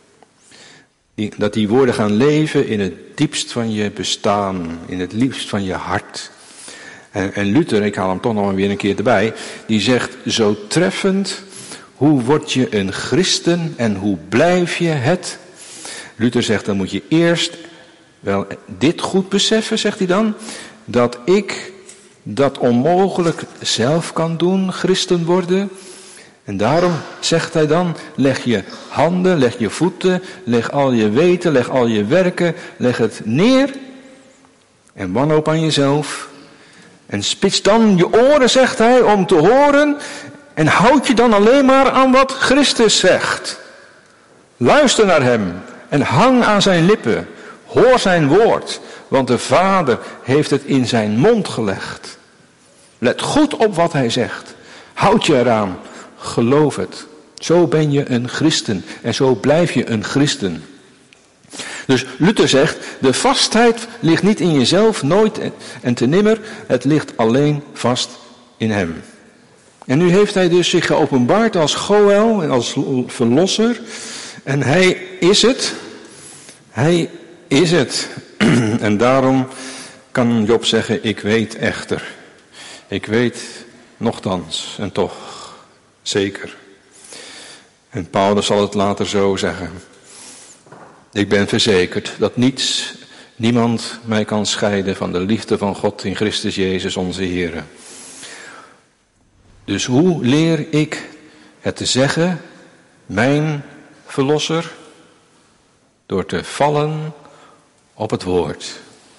Die, dat die woorden gaan leven in het diepst van je bestaan, in het liefst van je hart. En, en Luther, ik haal hem toch nog weer een keer erbij, die zegt zo treffend, hoe word je een christen en hoe blijf je het? Luther zegt, dan moet je eerst wel dit goed beseffen, zegt hij dan, dat ik dat onmogelijk zelf kan doen, christen worden. En daarom zegt hij dan, leg je handen, leg je voeten, leg al je weten, leg al je werken, leg het neer en wanhoop aan jezelf. En spits dan je oren, zegt hij, om te horen en houd je dan alleen maar aan wat Christus zegt. Luister naar Hem en hang aan zijn lippen, hoor zijn woord, want de Vader heeft het in zijn mond gelegd. Let goed op wat Hij zegt, houd je eraan. Geloof het. Zo ben je een christen. En zo blijf je een christen. Dus Luther zegt, de vastheid ligt niet in jezelf, nooit en te nimmer. Het ligt alleen vast in Hem. En nu heeft Hij dus zich geopenbaard als Goël en als verlosser. En Hij is het. Hij is het. En daarom kan Job zeggen, ik weet echter. Ik weet nochtans en toch. Zeker. En Paulus zal het later zo zeggen. Ik ben verzekerd dat niets, niemand mij kan scheiden van de liefde van God in Christus Jezus onze Heer. Dus hoe leer ik het te zeggen, mijn verlosser? Door te vallen op het woord.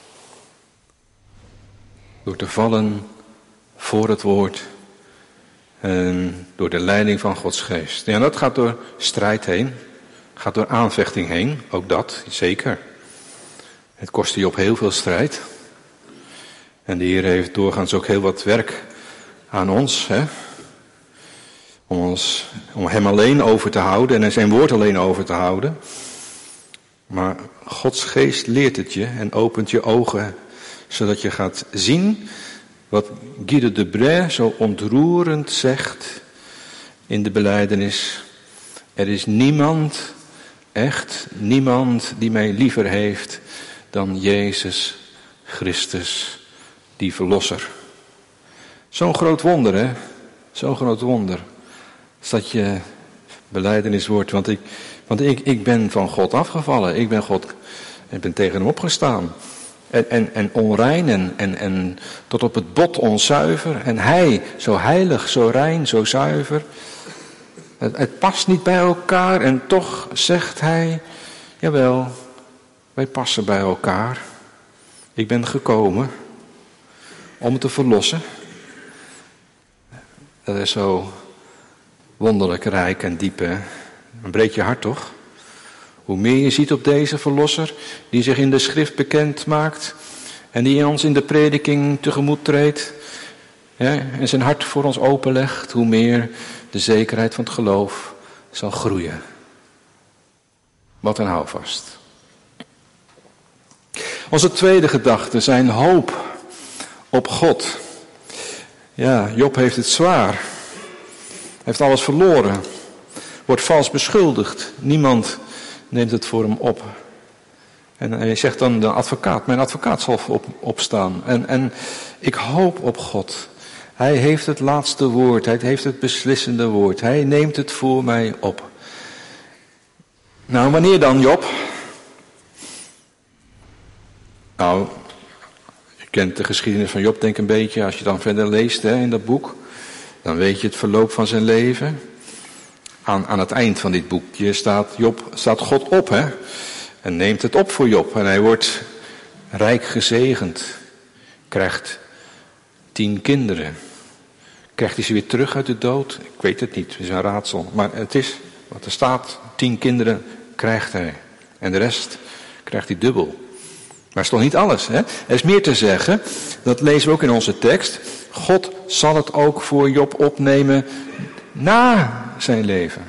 Door te vallen voor het woord. En door de leiding van Gods geest. Ja, dat gaat door strijd heen. Gaat door aanvechting heen. Ook dat, zeker. Het kost je op heel veel strijd. En de Heer heeft doorgaans ook heel wat werk aan ons. Hè? Om, ons, om Hem alleen over te houden. En zijn woord alleen over te houden. Maar Gods geest leert het je. En opent je ogen. Zodat je gaat zien wat Guy de Debré zo ontroerend zegt in de belijdenis. Er is niemand, echt niemand die mij liever heeft dan Jezus Christus, die verlosser. Zo'n groot wonder, hè? Zo'n groot wonder. Als dat je belijdenis wordt. Want ik, want ik, ik ben van God afgevallen. Ik ben God, ik ben tegen Hem opgestaan. En, en, en onrein en, en, en tot op het bot onzuiver. En Hij zo heilig, zo rein, zo zuiver. Het, het past niet bij elkaar en toch zegt Hij, jawel, wij passen bij elkaar. Ik ben gekomen om te verlossen. Dat is zo wonderlijk rijk en diep, hè? Dan breekt je hart toch? Hoe meer je ziet op deze verlosser, die zich in de schrift bekend maakt en die ons in de prediking tegemoet treedt. hè, en zijn hart voor ons openlegt, hoe meer de zekerheid van het geloof zal groeien. Wat een houvast. Onze tweede gedachte, zijn hoop op God. Ja, Job heeft het zwaar. Hij heeft alles verloren. Wordt vals beschuldigd. Niemand neemt het voor hem op. En hij zegt dan de advocaat, mijn advocaat zal op, opstaan. En, en ik hoop op God. Hij heeft het laatste woord. Hij heeft het beslissende woord. Hij neemt het voor mij op. Nou, wanneer dan, Job? Nou, je kent de geschiedenis van Job denk ik een beetje. Als je dan verder leest hè, in dat boek, dan weet je het verloop van zijn leven. Aan, aan het eind van dit boekje staat, Job, staat God op, hè? En neemt het op voor Job. En hij wordt rijk gezegend. Krijgt tien kinderen. Krijgt hij ze weer terug uit de dood? Ik weet het niet, het is een raadsel. Maar het is wat er staat, tien kinderen krijgt hij. En de rest krijgt hij dubbel. Maar het is toch niet alles, hè? Er is meer te zeggen, dat lezen we ook in onze tekst. God zal het ook voor Job opnemen na zijn leven.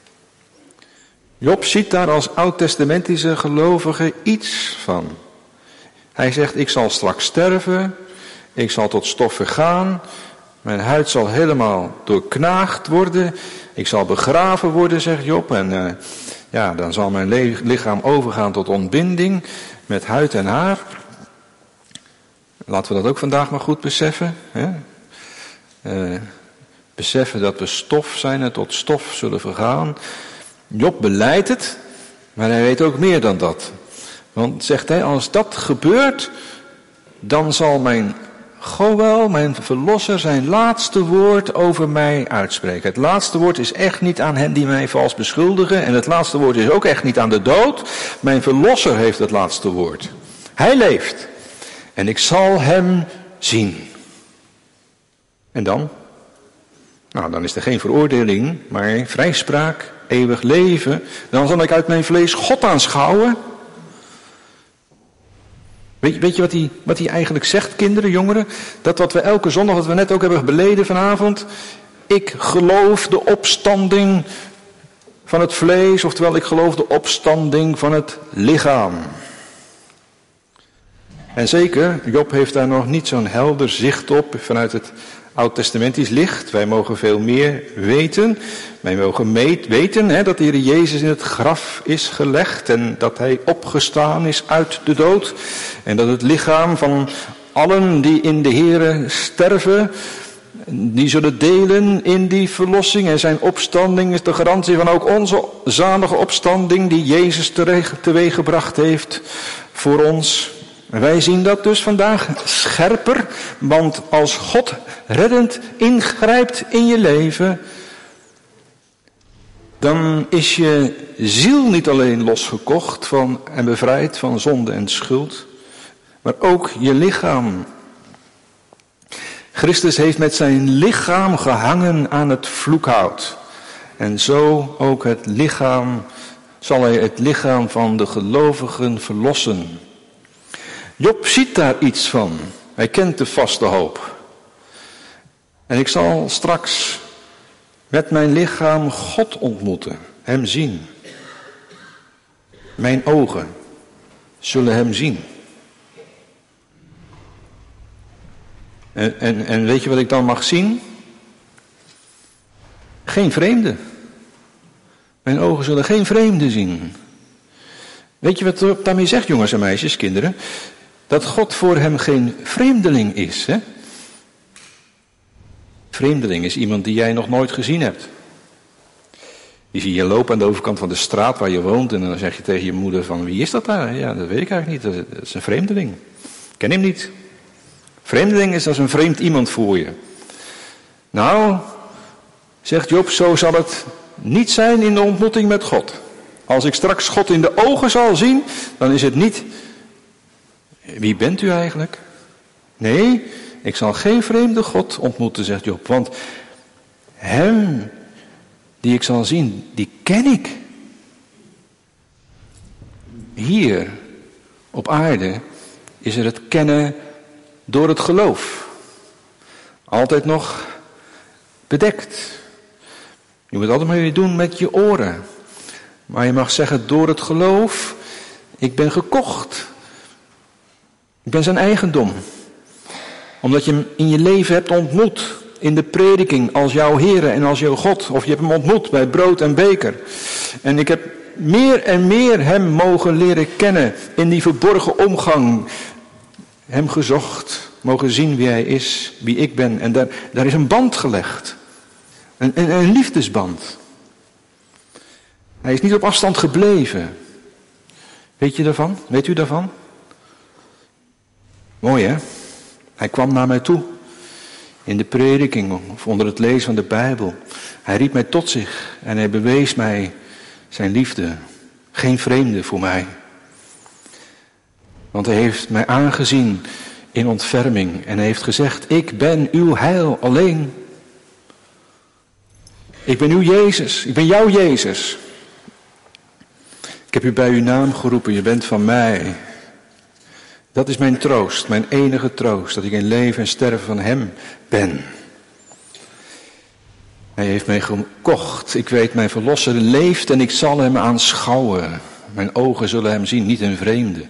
Job ziet daar als oud-testamentische gelovige iets van. Hij zegt, ik zal straks sterven, ik zal tot stof vergaan, mijn huid zal helemaal doorknaagd worden, ik zal begraven worden, zegt Job, en uh, ja, dan zal mijn le- lichaam overgaan tot ontbinding met huid en haar. Laten we dat ook vandaag maar goed beseffen, hè? Uh, beseffen dat we stof zijn en tot stof zullen vergaan. Job belijdt het, maar hij weet ook meer dan dat. Want zegt hij, als dat gebeurt, dan zal mijn Goël, mijn verlosser, zijn laatste woord over mij uitspreken. Het laatste woord is echt niet aan hen die mij vals beschuldigen. En het laatste woord is ook echt niet aan de dood. Mijn verlosser heeft het laatste woord. Hij leeft. En ik zal hem zien. En dan? Nou, dan is er geen veroordeling, maar vrijspraak, eeuwig leven. Dan zal ik uit mijn vlees God aanschouwen. Weet je, weet je wat hij, wat hij eigenlijk zegt, kinderen, jongeren? Dat wat we elke zondag, wat we net ook hebben beleden vanavond. Ik geloof de opstanding van het vlees, oftewel ik geloof de opstanding van het lichaam. En zeker, Job heeft daar nog niet zo'n helder zicht op vanuit het Oud-testamentisch licht. Wij mogen veel meer weten. Wij mogen meet, weten hè, dat de Heer Jezus in het graf is gelegd en dat hij opgestaan is uit de dood. En dat het lichaam van allen die in de Heere sterven, die zullen delen in die verlossing. En zijn opstanding is de garantie van ook onze zalige opstanding die Jezus teweeggebracht heeft voor ons. En wij zien dat dus vandaag scherper, want als God reddend ingrijpt in je leven, dan is je ziel niet alleen losgekocht van en bevrijd van zonde en schuld, maar ook je lichaam. Christus heeft met zijn lichaam gehangen aan het vloekhout. En zo ook het lichaam, zal hij het lichaam van de gelovigen verlossen. Job ziet daar iets van. Hij kent de vaste hoop. En ik zal straks met mijn lichaam God ontmoeten, hem zien. Mijn ogen zullen hem zien. En, en, en weet je wat ik dan mag zien? Geen vreemde. Mijn ogen zullen geen vreemde zien. Weet je wat er daarmee zegt, jongens en meisjes, kinderen? Dat God voor hem geen vreemdeling is, hè? Vreemdeling is iemand die jij nog nooit gezien hebt. Die zie je lopen aan de overkant van de straat waar je woont en dan zeg je tegen je moeder van, wie is dat daar? Ja, dat weet ik eigenlijk niet, dat is een vreemdeling. Ik ken hem niet. Vreemdeling is als een vreemd iemand voor je. Nou, zegt Job, zo zal het niet zijn in de ontmoeting met God. Als ik straks God in de ogen zal zien, dan is het niet, wie bent u eigenlijk? Nee, ik zal geen vreemde God ontmoeten, zegt Job. Want hem die ik zal zien, die ken ik. Hier op aarde is er het kennen door het geloof. Altijd nog bedekt. Je moet altijd maar weer doen met je oren. Maar je mag zeggen, door het geloof, ik ben gekocht. Ik ben zijn eigendom. Omdat je hem in je leven hebt ontmoet. In de prediking als jouw Heere en als jouw God. Of je hebt hem ontmoet bij brood en beker. En ik heb meer en meer hem mogen leren kennen. In die verborgen omgang. Hem gezocht. Mogen zien wie hij is. Wie ik ben. En daar, daar is een band gelegd. Een, een, een liefdesband. Hij is niet op afstand gebleven. Weet je daarvan? Weet u daarvan? Mooi hè? Hij kwam naar mij toe. In de prediking of onder het lezen van de Bijbel. Hij riep mij tot zich. En hij bewees mij zijn liefde. Geen vreemde voor mij. Want hij heeft mij aangezien in ontferming. En hij heeft gezegd, ik ben uw heil alleen. Ik ben uw Jezus. Ik ben jouw Jezus. Ik heb u bij uw naam geroepen. Je bent van mij. Dat is mijn troost. Mijn enige troost. Dat ik in leven en sterven van hem ben. Hij heeft mij gekocht. Ik weet, mijn verlosser leeft en ik zal hem aanschouwen. Mijn ogen zullen hem zien, niet een vreemde.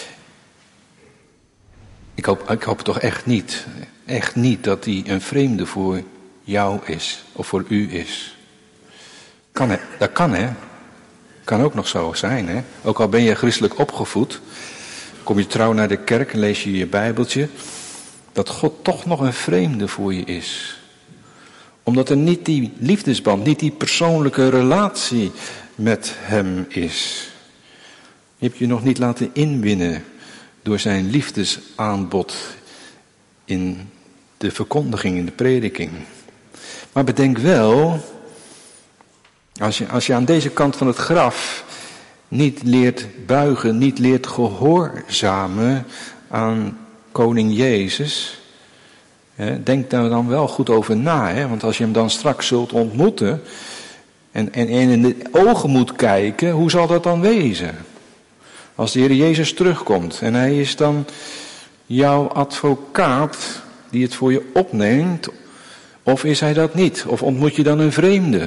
Ik hoop, ik hoop toch echt niet, echt niet dat hij een vreemde voor jou is. Of voor u is. Kan hè? Dat kan hè. Kan ook nog zo zijn hè. Ook al ben je christelijk opgevoed. Kom je trouw naar de kerk en lees je je Bijbeltje. Dat God toch nog een vreemde voor je is. Omdat er niet die liefdesband, niet die persoonlijke relatie met hem is. Je hebt je nog niet laten inwinnen door zijn liefdesaanbod in de verkondiging, in de prediking. Maar bedenk wel, als je, als je aan deze kant van het graf niet leert buigen, niet leert gehoorzamen aan koning Jezus, hè, denk daar dan wel goed over na. Hè, want als je hem dan straks zult ontmoeten en, en, en in de ogen moet kijken, hoe zal dat dan wezen? Als de Heer Jezus terugkomt en hij is dan jouw advocaat die het voor je opneemt, of is hij dat niet? Of ontmoet je dan een vreemde?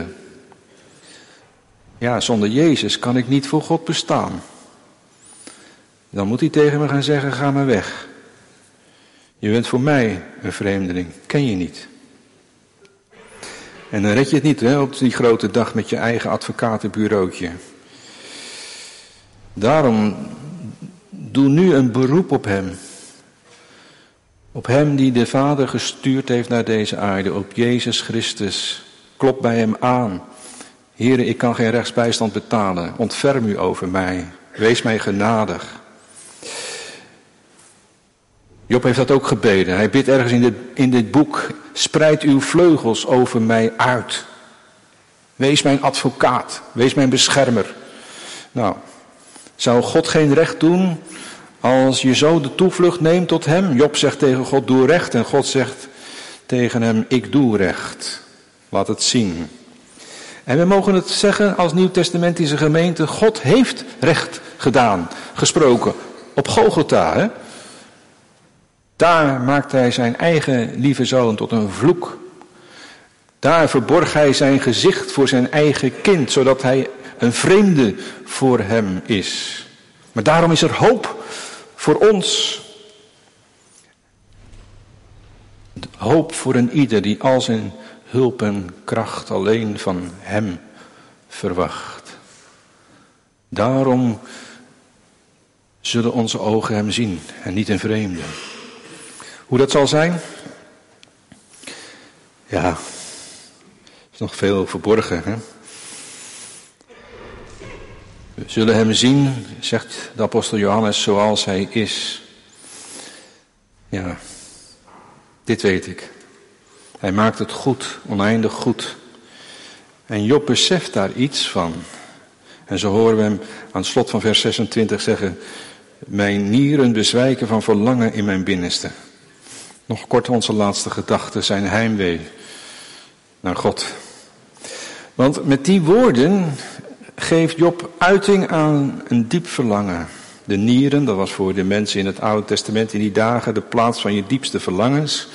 Ja, zonder Jezus kan ik niet voor God bestaan. Dan moet hij tegen me gaan zeggen, ga maar weg. Je bent voor mij een vreemdeling, ken je niet. En dan red je het niet hè, op die grote dag met je eigen advocatenbureautje. Daarom doe nu een beroep op hem. Op hem die de Vader gestuurd heeft naar deze aarde, op Jezus Christus. Klop bij hem aan. Heere, ik kan geen rechtsbijstand betalen. Ontferm u over mij. Wees mij genadig. Job heeft dat ook gebeden. Hij bidt ergens in dit, in dit boek. Spreid uw vleugels over mij uit. Wees mijn advocaat. Wees mijn beschermer. Nou, zou God geen recht doen als je zo de toevlucht neemt tot hem? Job zegt tegen God, doe recht. En God zegt tegen hem, ik doe recht. Laat het zien. En we mogen het zeggen als Nieuwtestamentische gemeente, God heeft recht gedaan, gesproken, op Golgotha. Hè? Daar maakt hij zijn eigen lieve zoon tot een vloek. Daar verborg hij zijn gezicht voor zijn eigen kind, zodat hij een vreemde voor hem is. Maar daarom is er hoop voor ons. Hoop voor een ieder die al zijn hulp en kracht alleen van hem verwacht. Daarom zullen onze ogen hem zien en niet een vreemde. Hoe dat zal zijn? Ja, er is nog veel verborgen. Hè? We zullen hem zien, zegt de apostel Johannes, zoals hij is. Ja, dit weet ik. Hij maakt het goed, oneindig goed. En Job beseft daar iets van. En zo horen we hem aan het slot van vers zesentwintig zeggen, mijn nieren bezwijken van verlangen in mijn binnenste. Nog kort onze laatste gedachten, zijn heimwee naar God. Want met die woorden geeft Job uiting aan een diep verlangen. De nieren, dat was voor de mensen in het Oude Testament in die dagen de plaats van je diepste verlangens.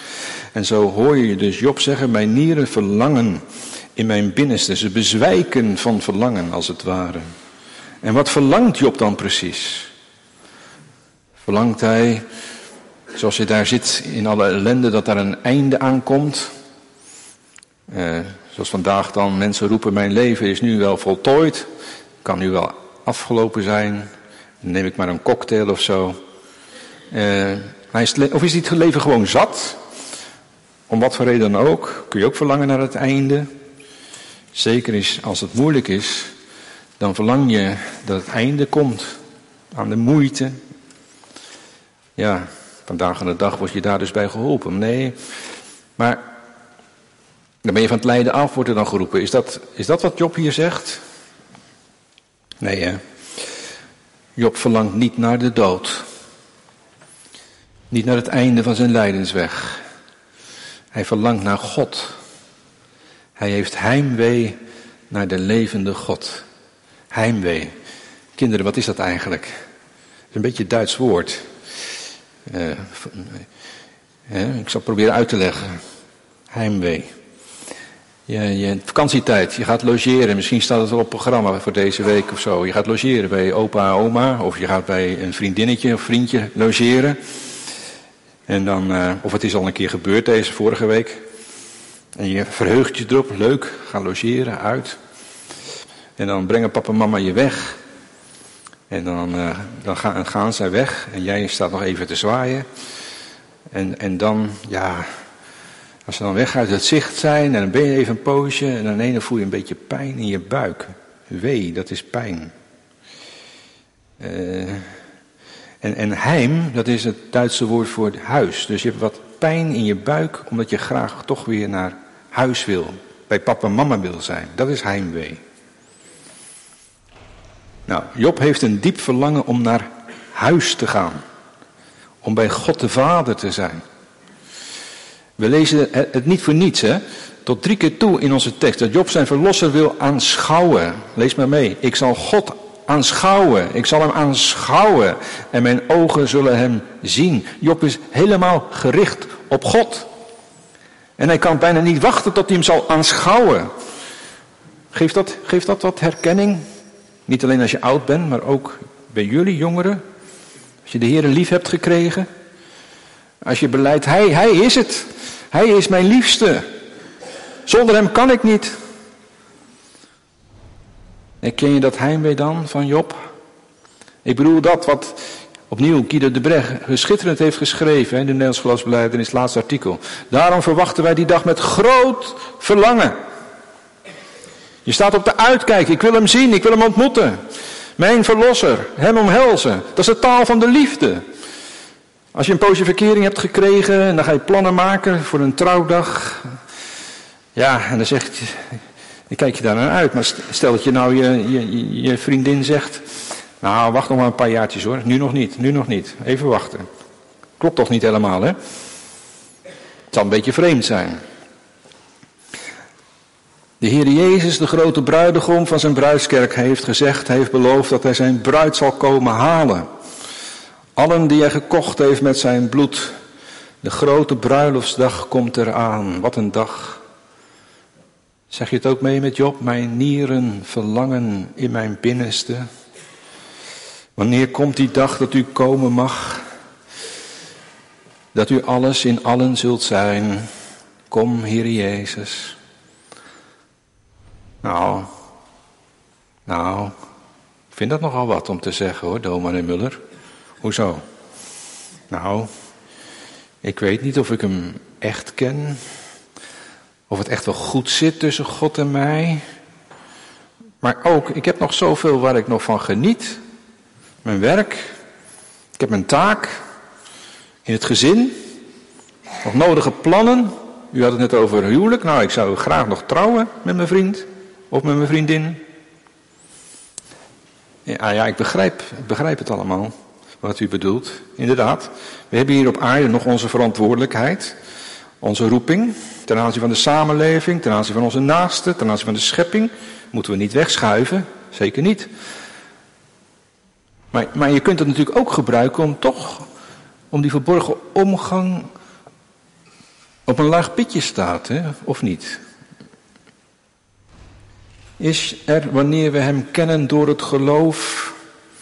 En zo hoor je dus Job zeggen, mijn nieren verlangen in mijn binnenste. Ze bezwijken van verlangen, als het ware. En wat verlangt Job dan precies? Verlangt hij, zoals hij daar zit in alle ellende, dat daar een einde aankomt? Eh, zoals vandaag dan mensen roepen, mijn leven is nu wel voltooid. Kan nu wel afgelopen zijn. Dan neem ik maar een cocktail of zo. Eh, hij is le- of is het leven gewoon zat? Om wat voor reden dan ook. Kun je ook verlangen naar het einde. Zeker is, als het moeilijk is, dan verlang je dat het einde komt. Aan de moeite. Ja, vandaag aan de dag word je daar dus bij geholpen. Nee, maar dan ben je van het lijden af, wordt er dan geroepen. Is dat, is dat wat Job hier zegt? Nee, hè. Job verlangt niet naar de dood. Niet naar het einde van zijn lijdensweg. Hij verlangt naar God. Hij heeft heimwee naar de levende God. Heimwee. Kinderen, wat is dat eigenlijk? Dat is een beetje een Duits woord. Uh, uh, ik zal het proberen uit te leggen. Heimwee. Je, je vakantietijd, je gaat logeren. Misschien staat het wel op programma voor deze week of zo. Je gaat logeren bij opa en oma. Of je gaat bij een vriendinnetje of vriendje logeren. En dan, uh, of het is al een keer gebeurd deze vorige week. En je verheugt je erop. Leuk, ga logeren, uit. En dan brengen papa en mama je weg. En dan, uh, dan gaan, gaan zij weg. En jij staat nog even te zwaaien. En, en dan, ja... Als ze dan weg uit het zicht zijn en dan ben je even een poosje en dan ineens voel je een beetje pijn in je buik. Wee, dat is pijn. Uh, en, en heim, dat is het Duitse woord voor huis. Dus je hebt wat pijn in je buik omdat je graag toch weer naar huis wil. Bij papa en mama wil zijn. Dat is heimwee. Nou, Job heeft een diep verlangen om naar huis te gaan. Om bij God de Vader te zijn. We lezen het niet voor niets, hè. Tot drie keer toe in onze tekst. Dat Job zijn verlosser wil aanschouwen. Lees maar mee. Ik zal God aanschouwen. Ik zal hem aanschouwen. En mijn ogen zullen hem zien. Job is helemaal gericht op God. En hij kan bijna niet wachten tot hij hem zal aanschouwen. Geeft dat, geeft dat wat herkenning? Niet alleen als je oud bent, maar ook bij jullie jongeren. Als je de Heere lief hebt gekregen. Als je beleidt, hij, hij is het. Hij is mijn liefste. Zonder hem kan ik niet. En ken je dat heimwee dan van Job? Ik bedoel dat wat opnieuw Guido de Breg schitterend heeft geschreven in de Nederlands Geloofsbelijdenis, het laatste artikel. Daarom verwachten wij die dag met groot verlangen. Je staat op de uitkijk. Ik wil hem zien, ik wil hem ontmoeten. Mijn verlosser, hem omhelzen. Dat is de taal van de liefde. Als je een poosje verkering hebt gekregen en dan ga je plannen maken voor een trouwdag. Ja, en dan zegt je, dan kijk je daar naar uit. Maar stel dat je nou je, je, je vriendin zegt, nou wacht nog maar een paar jaartjes hoor. Nu nog niet, nu nog niet. Even wachten. Klopt toch niet helemaal, hè? Het zal een beetje vreemd zijn. De Heer Jezus, de grote bruidegom van zijn bruidskerk, heeft gezegd, hij heeft beloofd dat hij zijn bruid zal komen halen. Allen die hij gekocht heeft met zijn bloed. De grote bruiloftsdag komt eraan. Wat een dag. Zeg je het ook mee met Job? Mijn nieren verlangen in mijn binnenste. Wanneer komt die dag dat u komen mag? Dat u alles in allen zult zijn. Kom, Heer Jezus. Nou, nou, ik vind dat nogal wat om te zeggen hoor, dominee Muller. Hoezo? Nou, ik weet niet of ik hem echt ken. Of het echt wel goed zit tussen God en mij. Maar ook, ik heb nog zoveel waar ik nog van geniet. Mijn werk. Ik heb mijn taak. In het gezin. Nog nodige plannen. U had het net over huwelijk. Nou, ik zou graag nog trouwen met mijn vriend. Of met mijn vriendin. Ja, ja, ik begrijp, ik begrijp het allemaal. Wat u bedoelt. Inderdaad. We hebben hier op aarde nog onze verantwoordelijkheid. Onze roeping. Ten aanzien van de samenleving. Ten aanzien van onze naasten. Ten aanzien van de schepping. Moeten we niet wegschuiven. Zeker niet. Maar, maar je kunt het natuurlijk ook gebruiken om toch. Om die verborgen omgang op een laag pitje staat, hè? Of niet? Is er, wanneer we hem kennen door het geloof,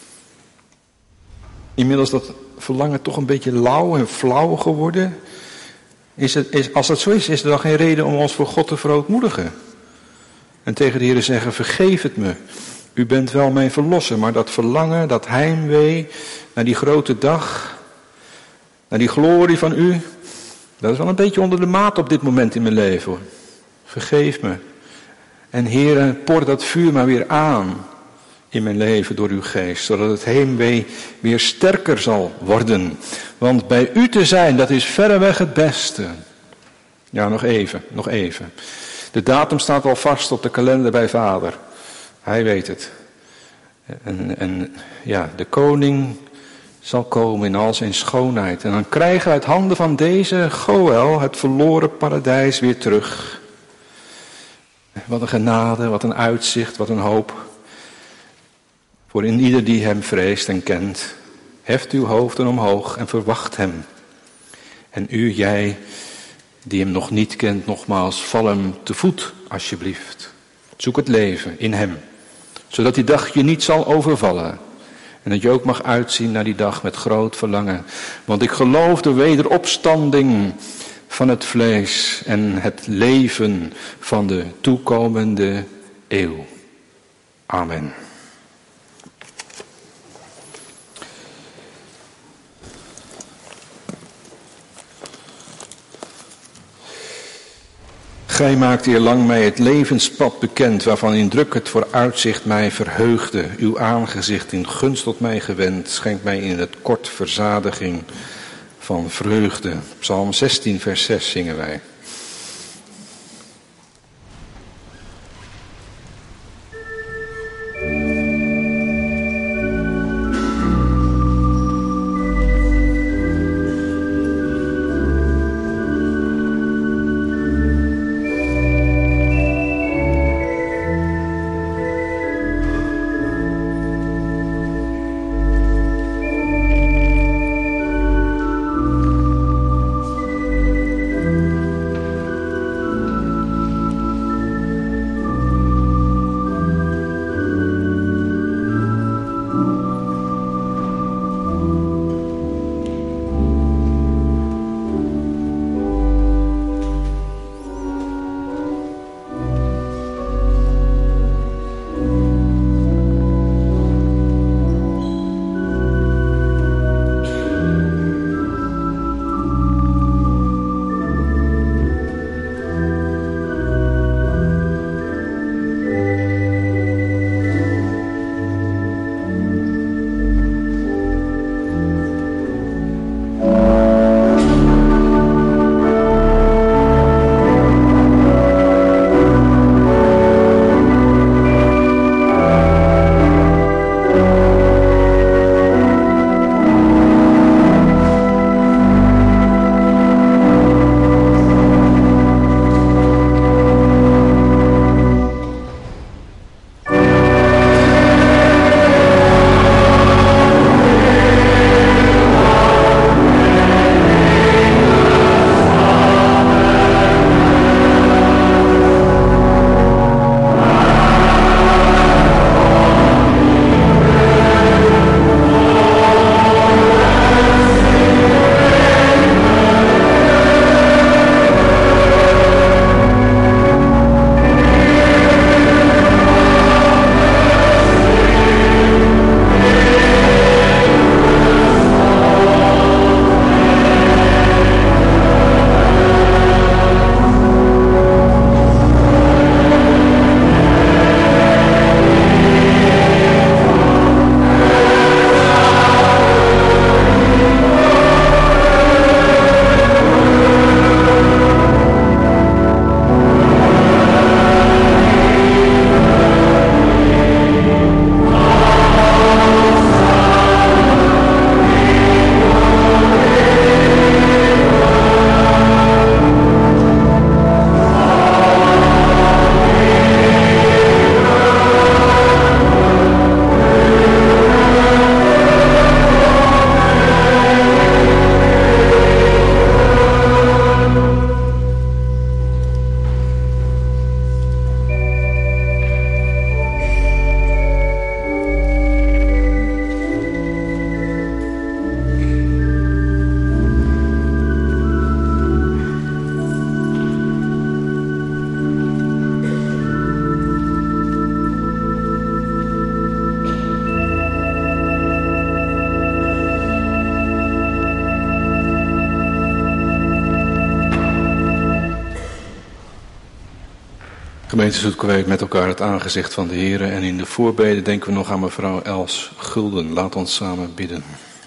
inmiddels dat verlangen toch een beetje lauw en flauw geworden? Is het, is, als dat zo is, is er dan geen reden om ons voor God te verootmoedigen? En tegen de Heer zeggen, vergeef het me. U bent wel mijn verlosser, maar dat verlangen, dat heimwee naar die grote dag, naar die glorie van u, dat is wel een beetje onder de maat op dit moment in mijn leven, hoor. Vergeef me. En Heere, poort dat vuur maar weer aan in mijn leven door uw geest, zodat het heimwee weer sterker zal worden. Want bij u te zijn, dat is verreweg het beste. Ja, nog even, nog even. De datum staat al vast op de kalender bij Vader. Hij weet het. En, en ja, de koning zal komen in al zijn schoonheid. En dan krijgen we uit handen van deze Goël het verloren paradijs weer terug. Wat een genade, wat een uitzicht, wat een hoop. Voor in ieder die hem vreest en kent. Heft uw hoofden omhoog en verwacht hem. En u, jij, die hem nog niet kent, nogmaals, val hem te voet, alsjeblieft. Zoek het leven in hem. Zodat die dag je niet zal overvallen. En dat je ook mag uitzien naar die dag met groot verlangen. Want ik geloof de wederopstanding van het vlees en het leven van de toekomende eeuw. Amen. Gij maakt eerlang mij het levenspad bekend, waarvan in druk het vooruitzicht mij verheugde. Uw aangezicht in gunst tot mij gewend, schenkt mij in het kort verzadiging van vreugde. Psalm zestien vers zes zingen wij. Gemeente zoeken wij met elkaar het aangezicht van de Heer. En in de voorbeden denken we nog aan mevrouw Els Gulden. Laat ons samen bidden.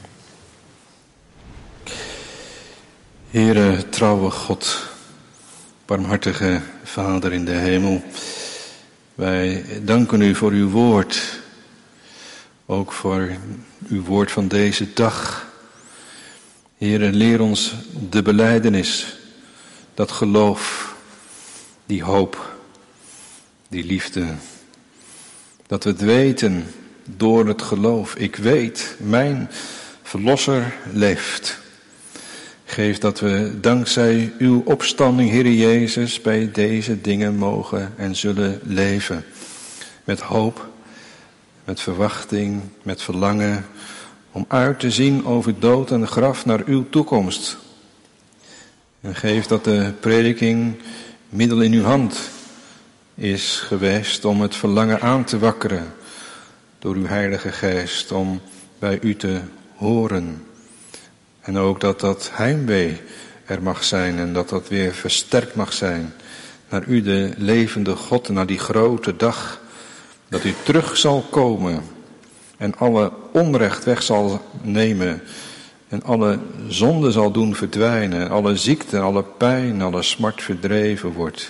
Heere, trouwe God, barmhartige Vader in de hemel. Wij danken u voor uw woord. Ook voor uw woord van deze dag. Heere, leer ons de belijdenis, dat geloof, die hoop, die liefde. Dat we het weten door het geloof. Ik weet, mijn Verlosser leeft. Geef dat we dankzij uw opstanding, Heere Jezus, bij deze dingen mogen en zullen leven. Met hoop, met verwachting, met verlangen, om uit te zien over dood en graf naar uw toekomst. En geef dat de prediking middel in uw hand is geweest om het verlangen aan te wakkeren door uw Heilige Geest, om bij u te horen. En ook dat dat heimwee er mag zijn en dat dat weer versterkt mag zijn naar u, de levende God, en naar die grote dag dat u terug zal komen en alle onrecht weg zal nemen en alle zonde zal doen verdwijnen, alle ziekte, alle pijn, alle smart verdreven wordt.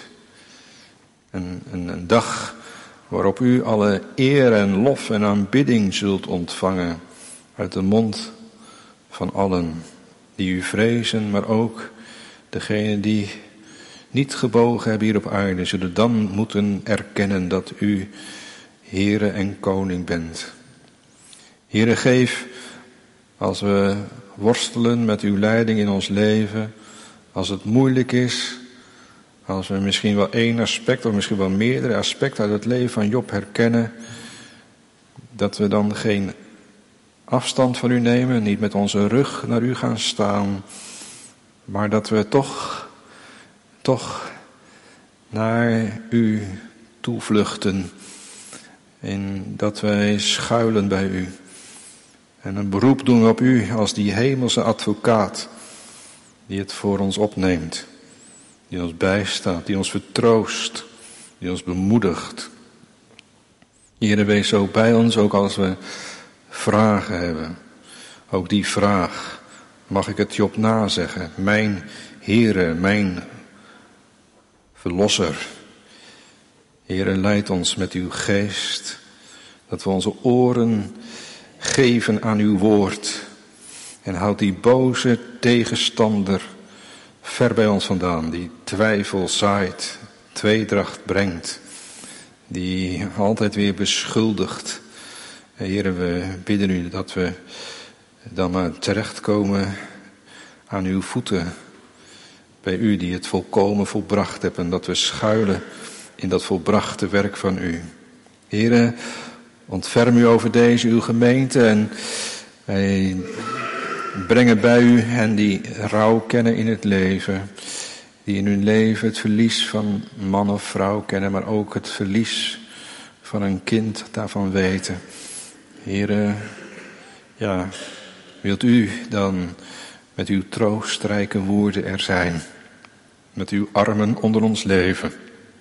Een, een, een dag waarop u alle eer en lof en aanbidding zult ontvangen uit de mond van allen die u vrezen, maar ook degenen die niet gebogen hebben hier op aarde, zullen dan moeten erkennen dat u Heere en Koning bent. Heere, geef, als we worstelen met uw leiding in ons leven, als het moeilijk is, als we misschien wel één aspect of misschien wel meerdere aspecten uit het leven van Job herkennen, dat we dan geen afstand van u nemen, niet met onze rug naar u gaan staan, maar dat we toch, toch naar u toevluchten en dat wij schuilen bij u en een beroep doen op u als die hemelse advocaat die het voor ons opneemt, die ons bijstaat, die ons vertroost, die ons bemoedigt. Heere, wees zo bij ons, ook als we vragen hebben. Ook die vraag, mag ik het Job nazeggen? Mijn Heere, mijn Verlosser. Heere, leid ons met uw geest, dat we onze oren geven aan uw woord. En houd die boze tegenstander ver bij ons vandaan, die twijfel zaait, tweedracht brengt, die altijd weer beschuldigt. Heere, we bidden u dat we dan maar terechtkomen aan uw voeten, bij u die het volkomen volbracht hebt, en dat we schuilen in dat volbrachte werk van u. Heere, ontferm u over deze uw gemeente en wij brengen bij u hen die rouw kennen in het leven, die in hun leven het verlies van man of vrouw kennen, maar ook het verlies van een kind daarvan weten. Heere, ja, wilt u dan met uw troostrijke woorden er zijn, met uw armen onder ons leven.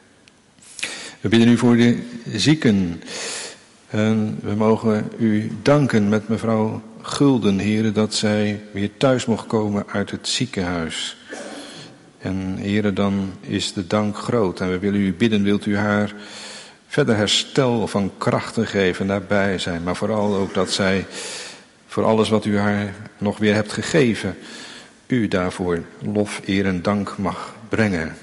We bidden u voor de zieken en we mogen u danken met mevrouw Gulden, Heere, dat zij weer thuis mocht komen uit het ziekenhuis. En Heere, dan is de dank groot en we willen u bidden, wilt u haar verder herstel van krachten geven, daarbij zijn. Maar vooral ook dat zij voor alles wat u haar nog weer hebt gegeven, u daarvoor lof, eer en dank mag brengen.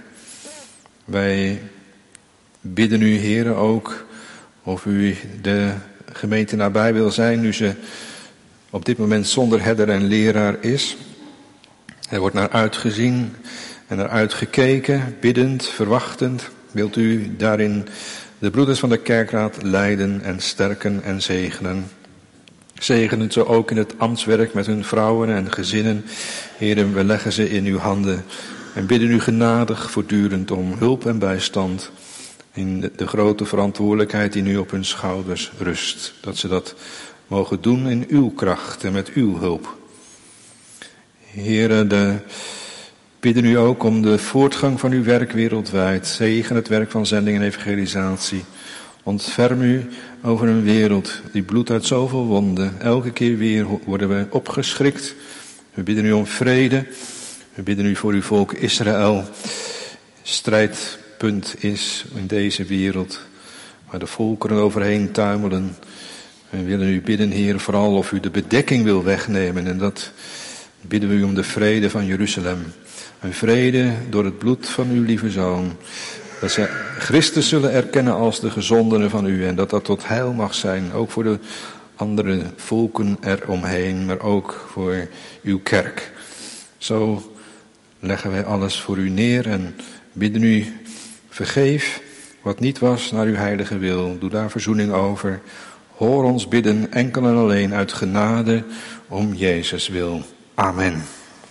Wij bidden u, Heere, ook of u de gemeente nabij wil zijn, nu ze op dit moment zonder herder en leraar is. Er wordt naar uitgezien en naar uitgekeken, biddend, verwachtend. Wilt u daarin de broeders van de kerkraad leiden en sterken en zegenen. Zegenen ze ook in het ambtswerk met hun vrouwen en gezinnen. Heere, we leggen ze in uw handen en bidden u genadig voortdurend om hulp en bijstand in de, de grote verantwoordelijkheid die nu op hun schouders rust. Dat ze dat mogen doen in uw kracht en met uw hulp. Heere, de bidden u ook om de voortgang van uw werk wereldwijd. Zegen het werk van zending en evangelisatie. Ontferm u over een wereld die bloedt uit zoveel wonden. Elke keer weer worden we opgeschrikt. We bidden u om vrede. We bidden u voor uw volk Israël. Strijdpunt is in deze wereld waar de volkeren overheen tuimelen. We willen u bidden, Heer, vooral of u de bedekking wil wegnemen. En dat bidden we u om de vrede van Jeruzalem. Een vrede door het bloed van uw lieve Zoon. Dat ze Christus zullen erkennen als de gezondene van u. En dat dat tot heil mag zijn. Ook voor de andere volken eromheen. Maar ook voor uw kerk. Zo leggen wij alles voor u neer. En bidden u, vergeef wat niet was naar uw heilige wil. Doe daar verzoening over. Hoor ons bidden enkel en alleen uit genade om Jezus wil. Amen.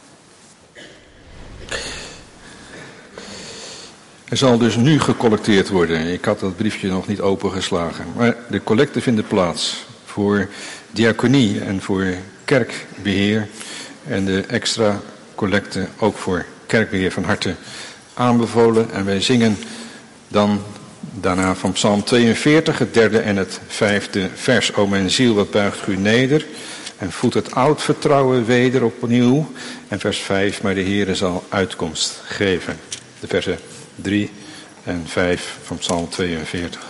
Er zal dus nu gecollecteerd worden. Ik had dat briefje nog niet opengeslagen. Maar de collecte vindt plaats voor diaconie en voor kerkbeheer. En de extra collecte ook voor kerkbeheer van harte aanbevolen. En wij zingen dan daarna van Psalm tweeënveertig, het derde en het vijfde vers. O mijn ziel, wat buigt u neder en voedt het oud vertrouwen weder opnieuw. En vers vijf, maar de Heere zal uitkomst geven. De versen drie en vijf van Psalm tweeënveertig.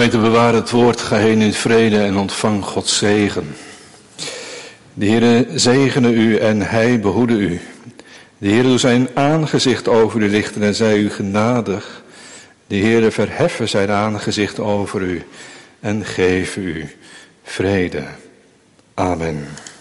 Gemeente, bewaar het woord, ga heen in vrede en ontvang Gods zegen. De Heere zegene u en hij behoede u. De Heere doet zijn aangezicht over u lichten en zij u genadig. De Heere verheffen zijn aangezicht over u en geef u vrede. Amen.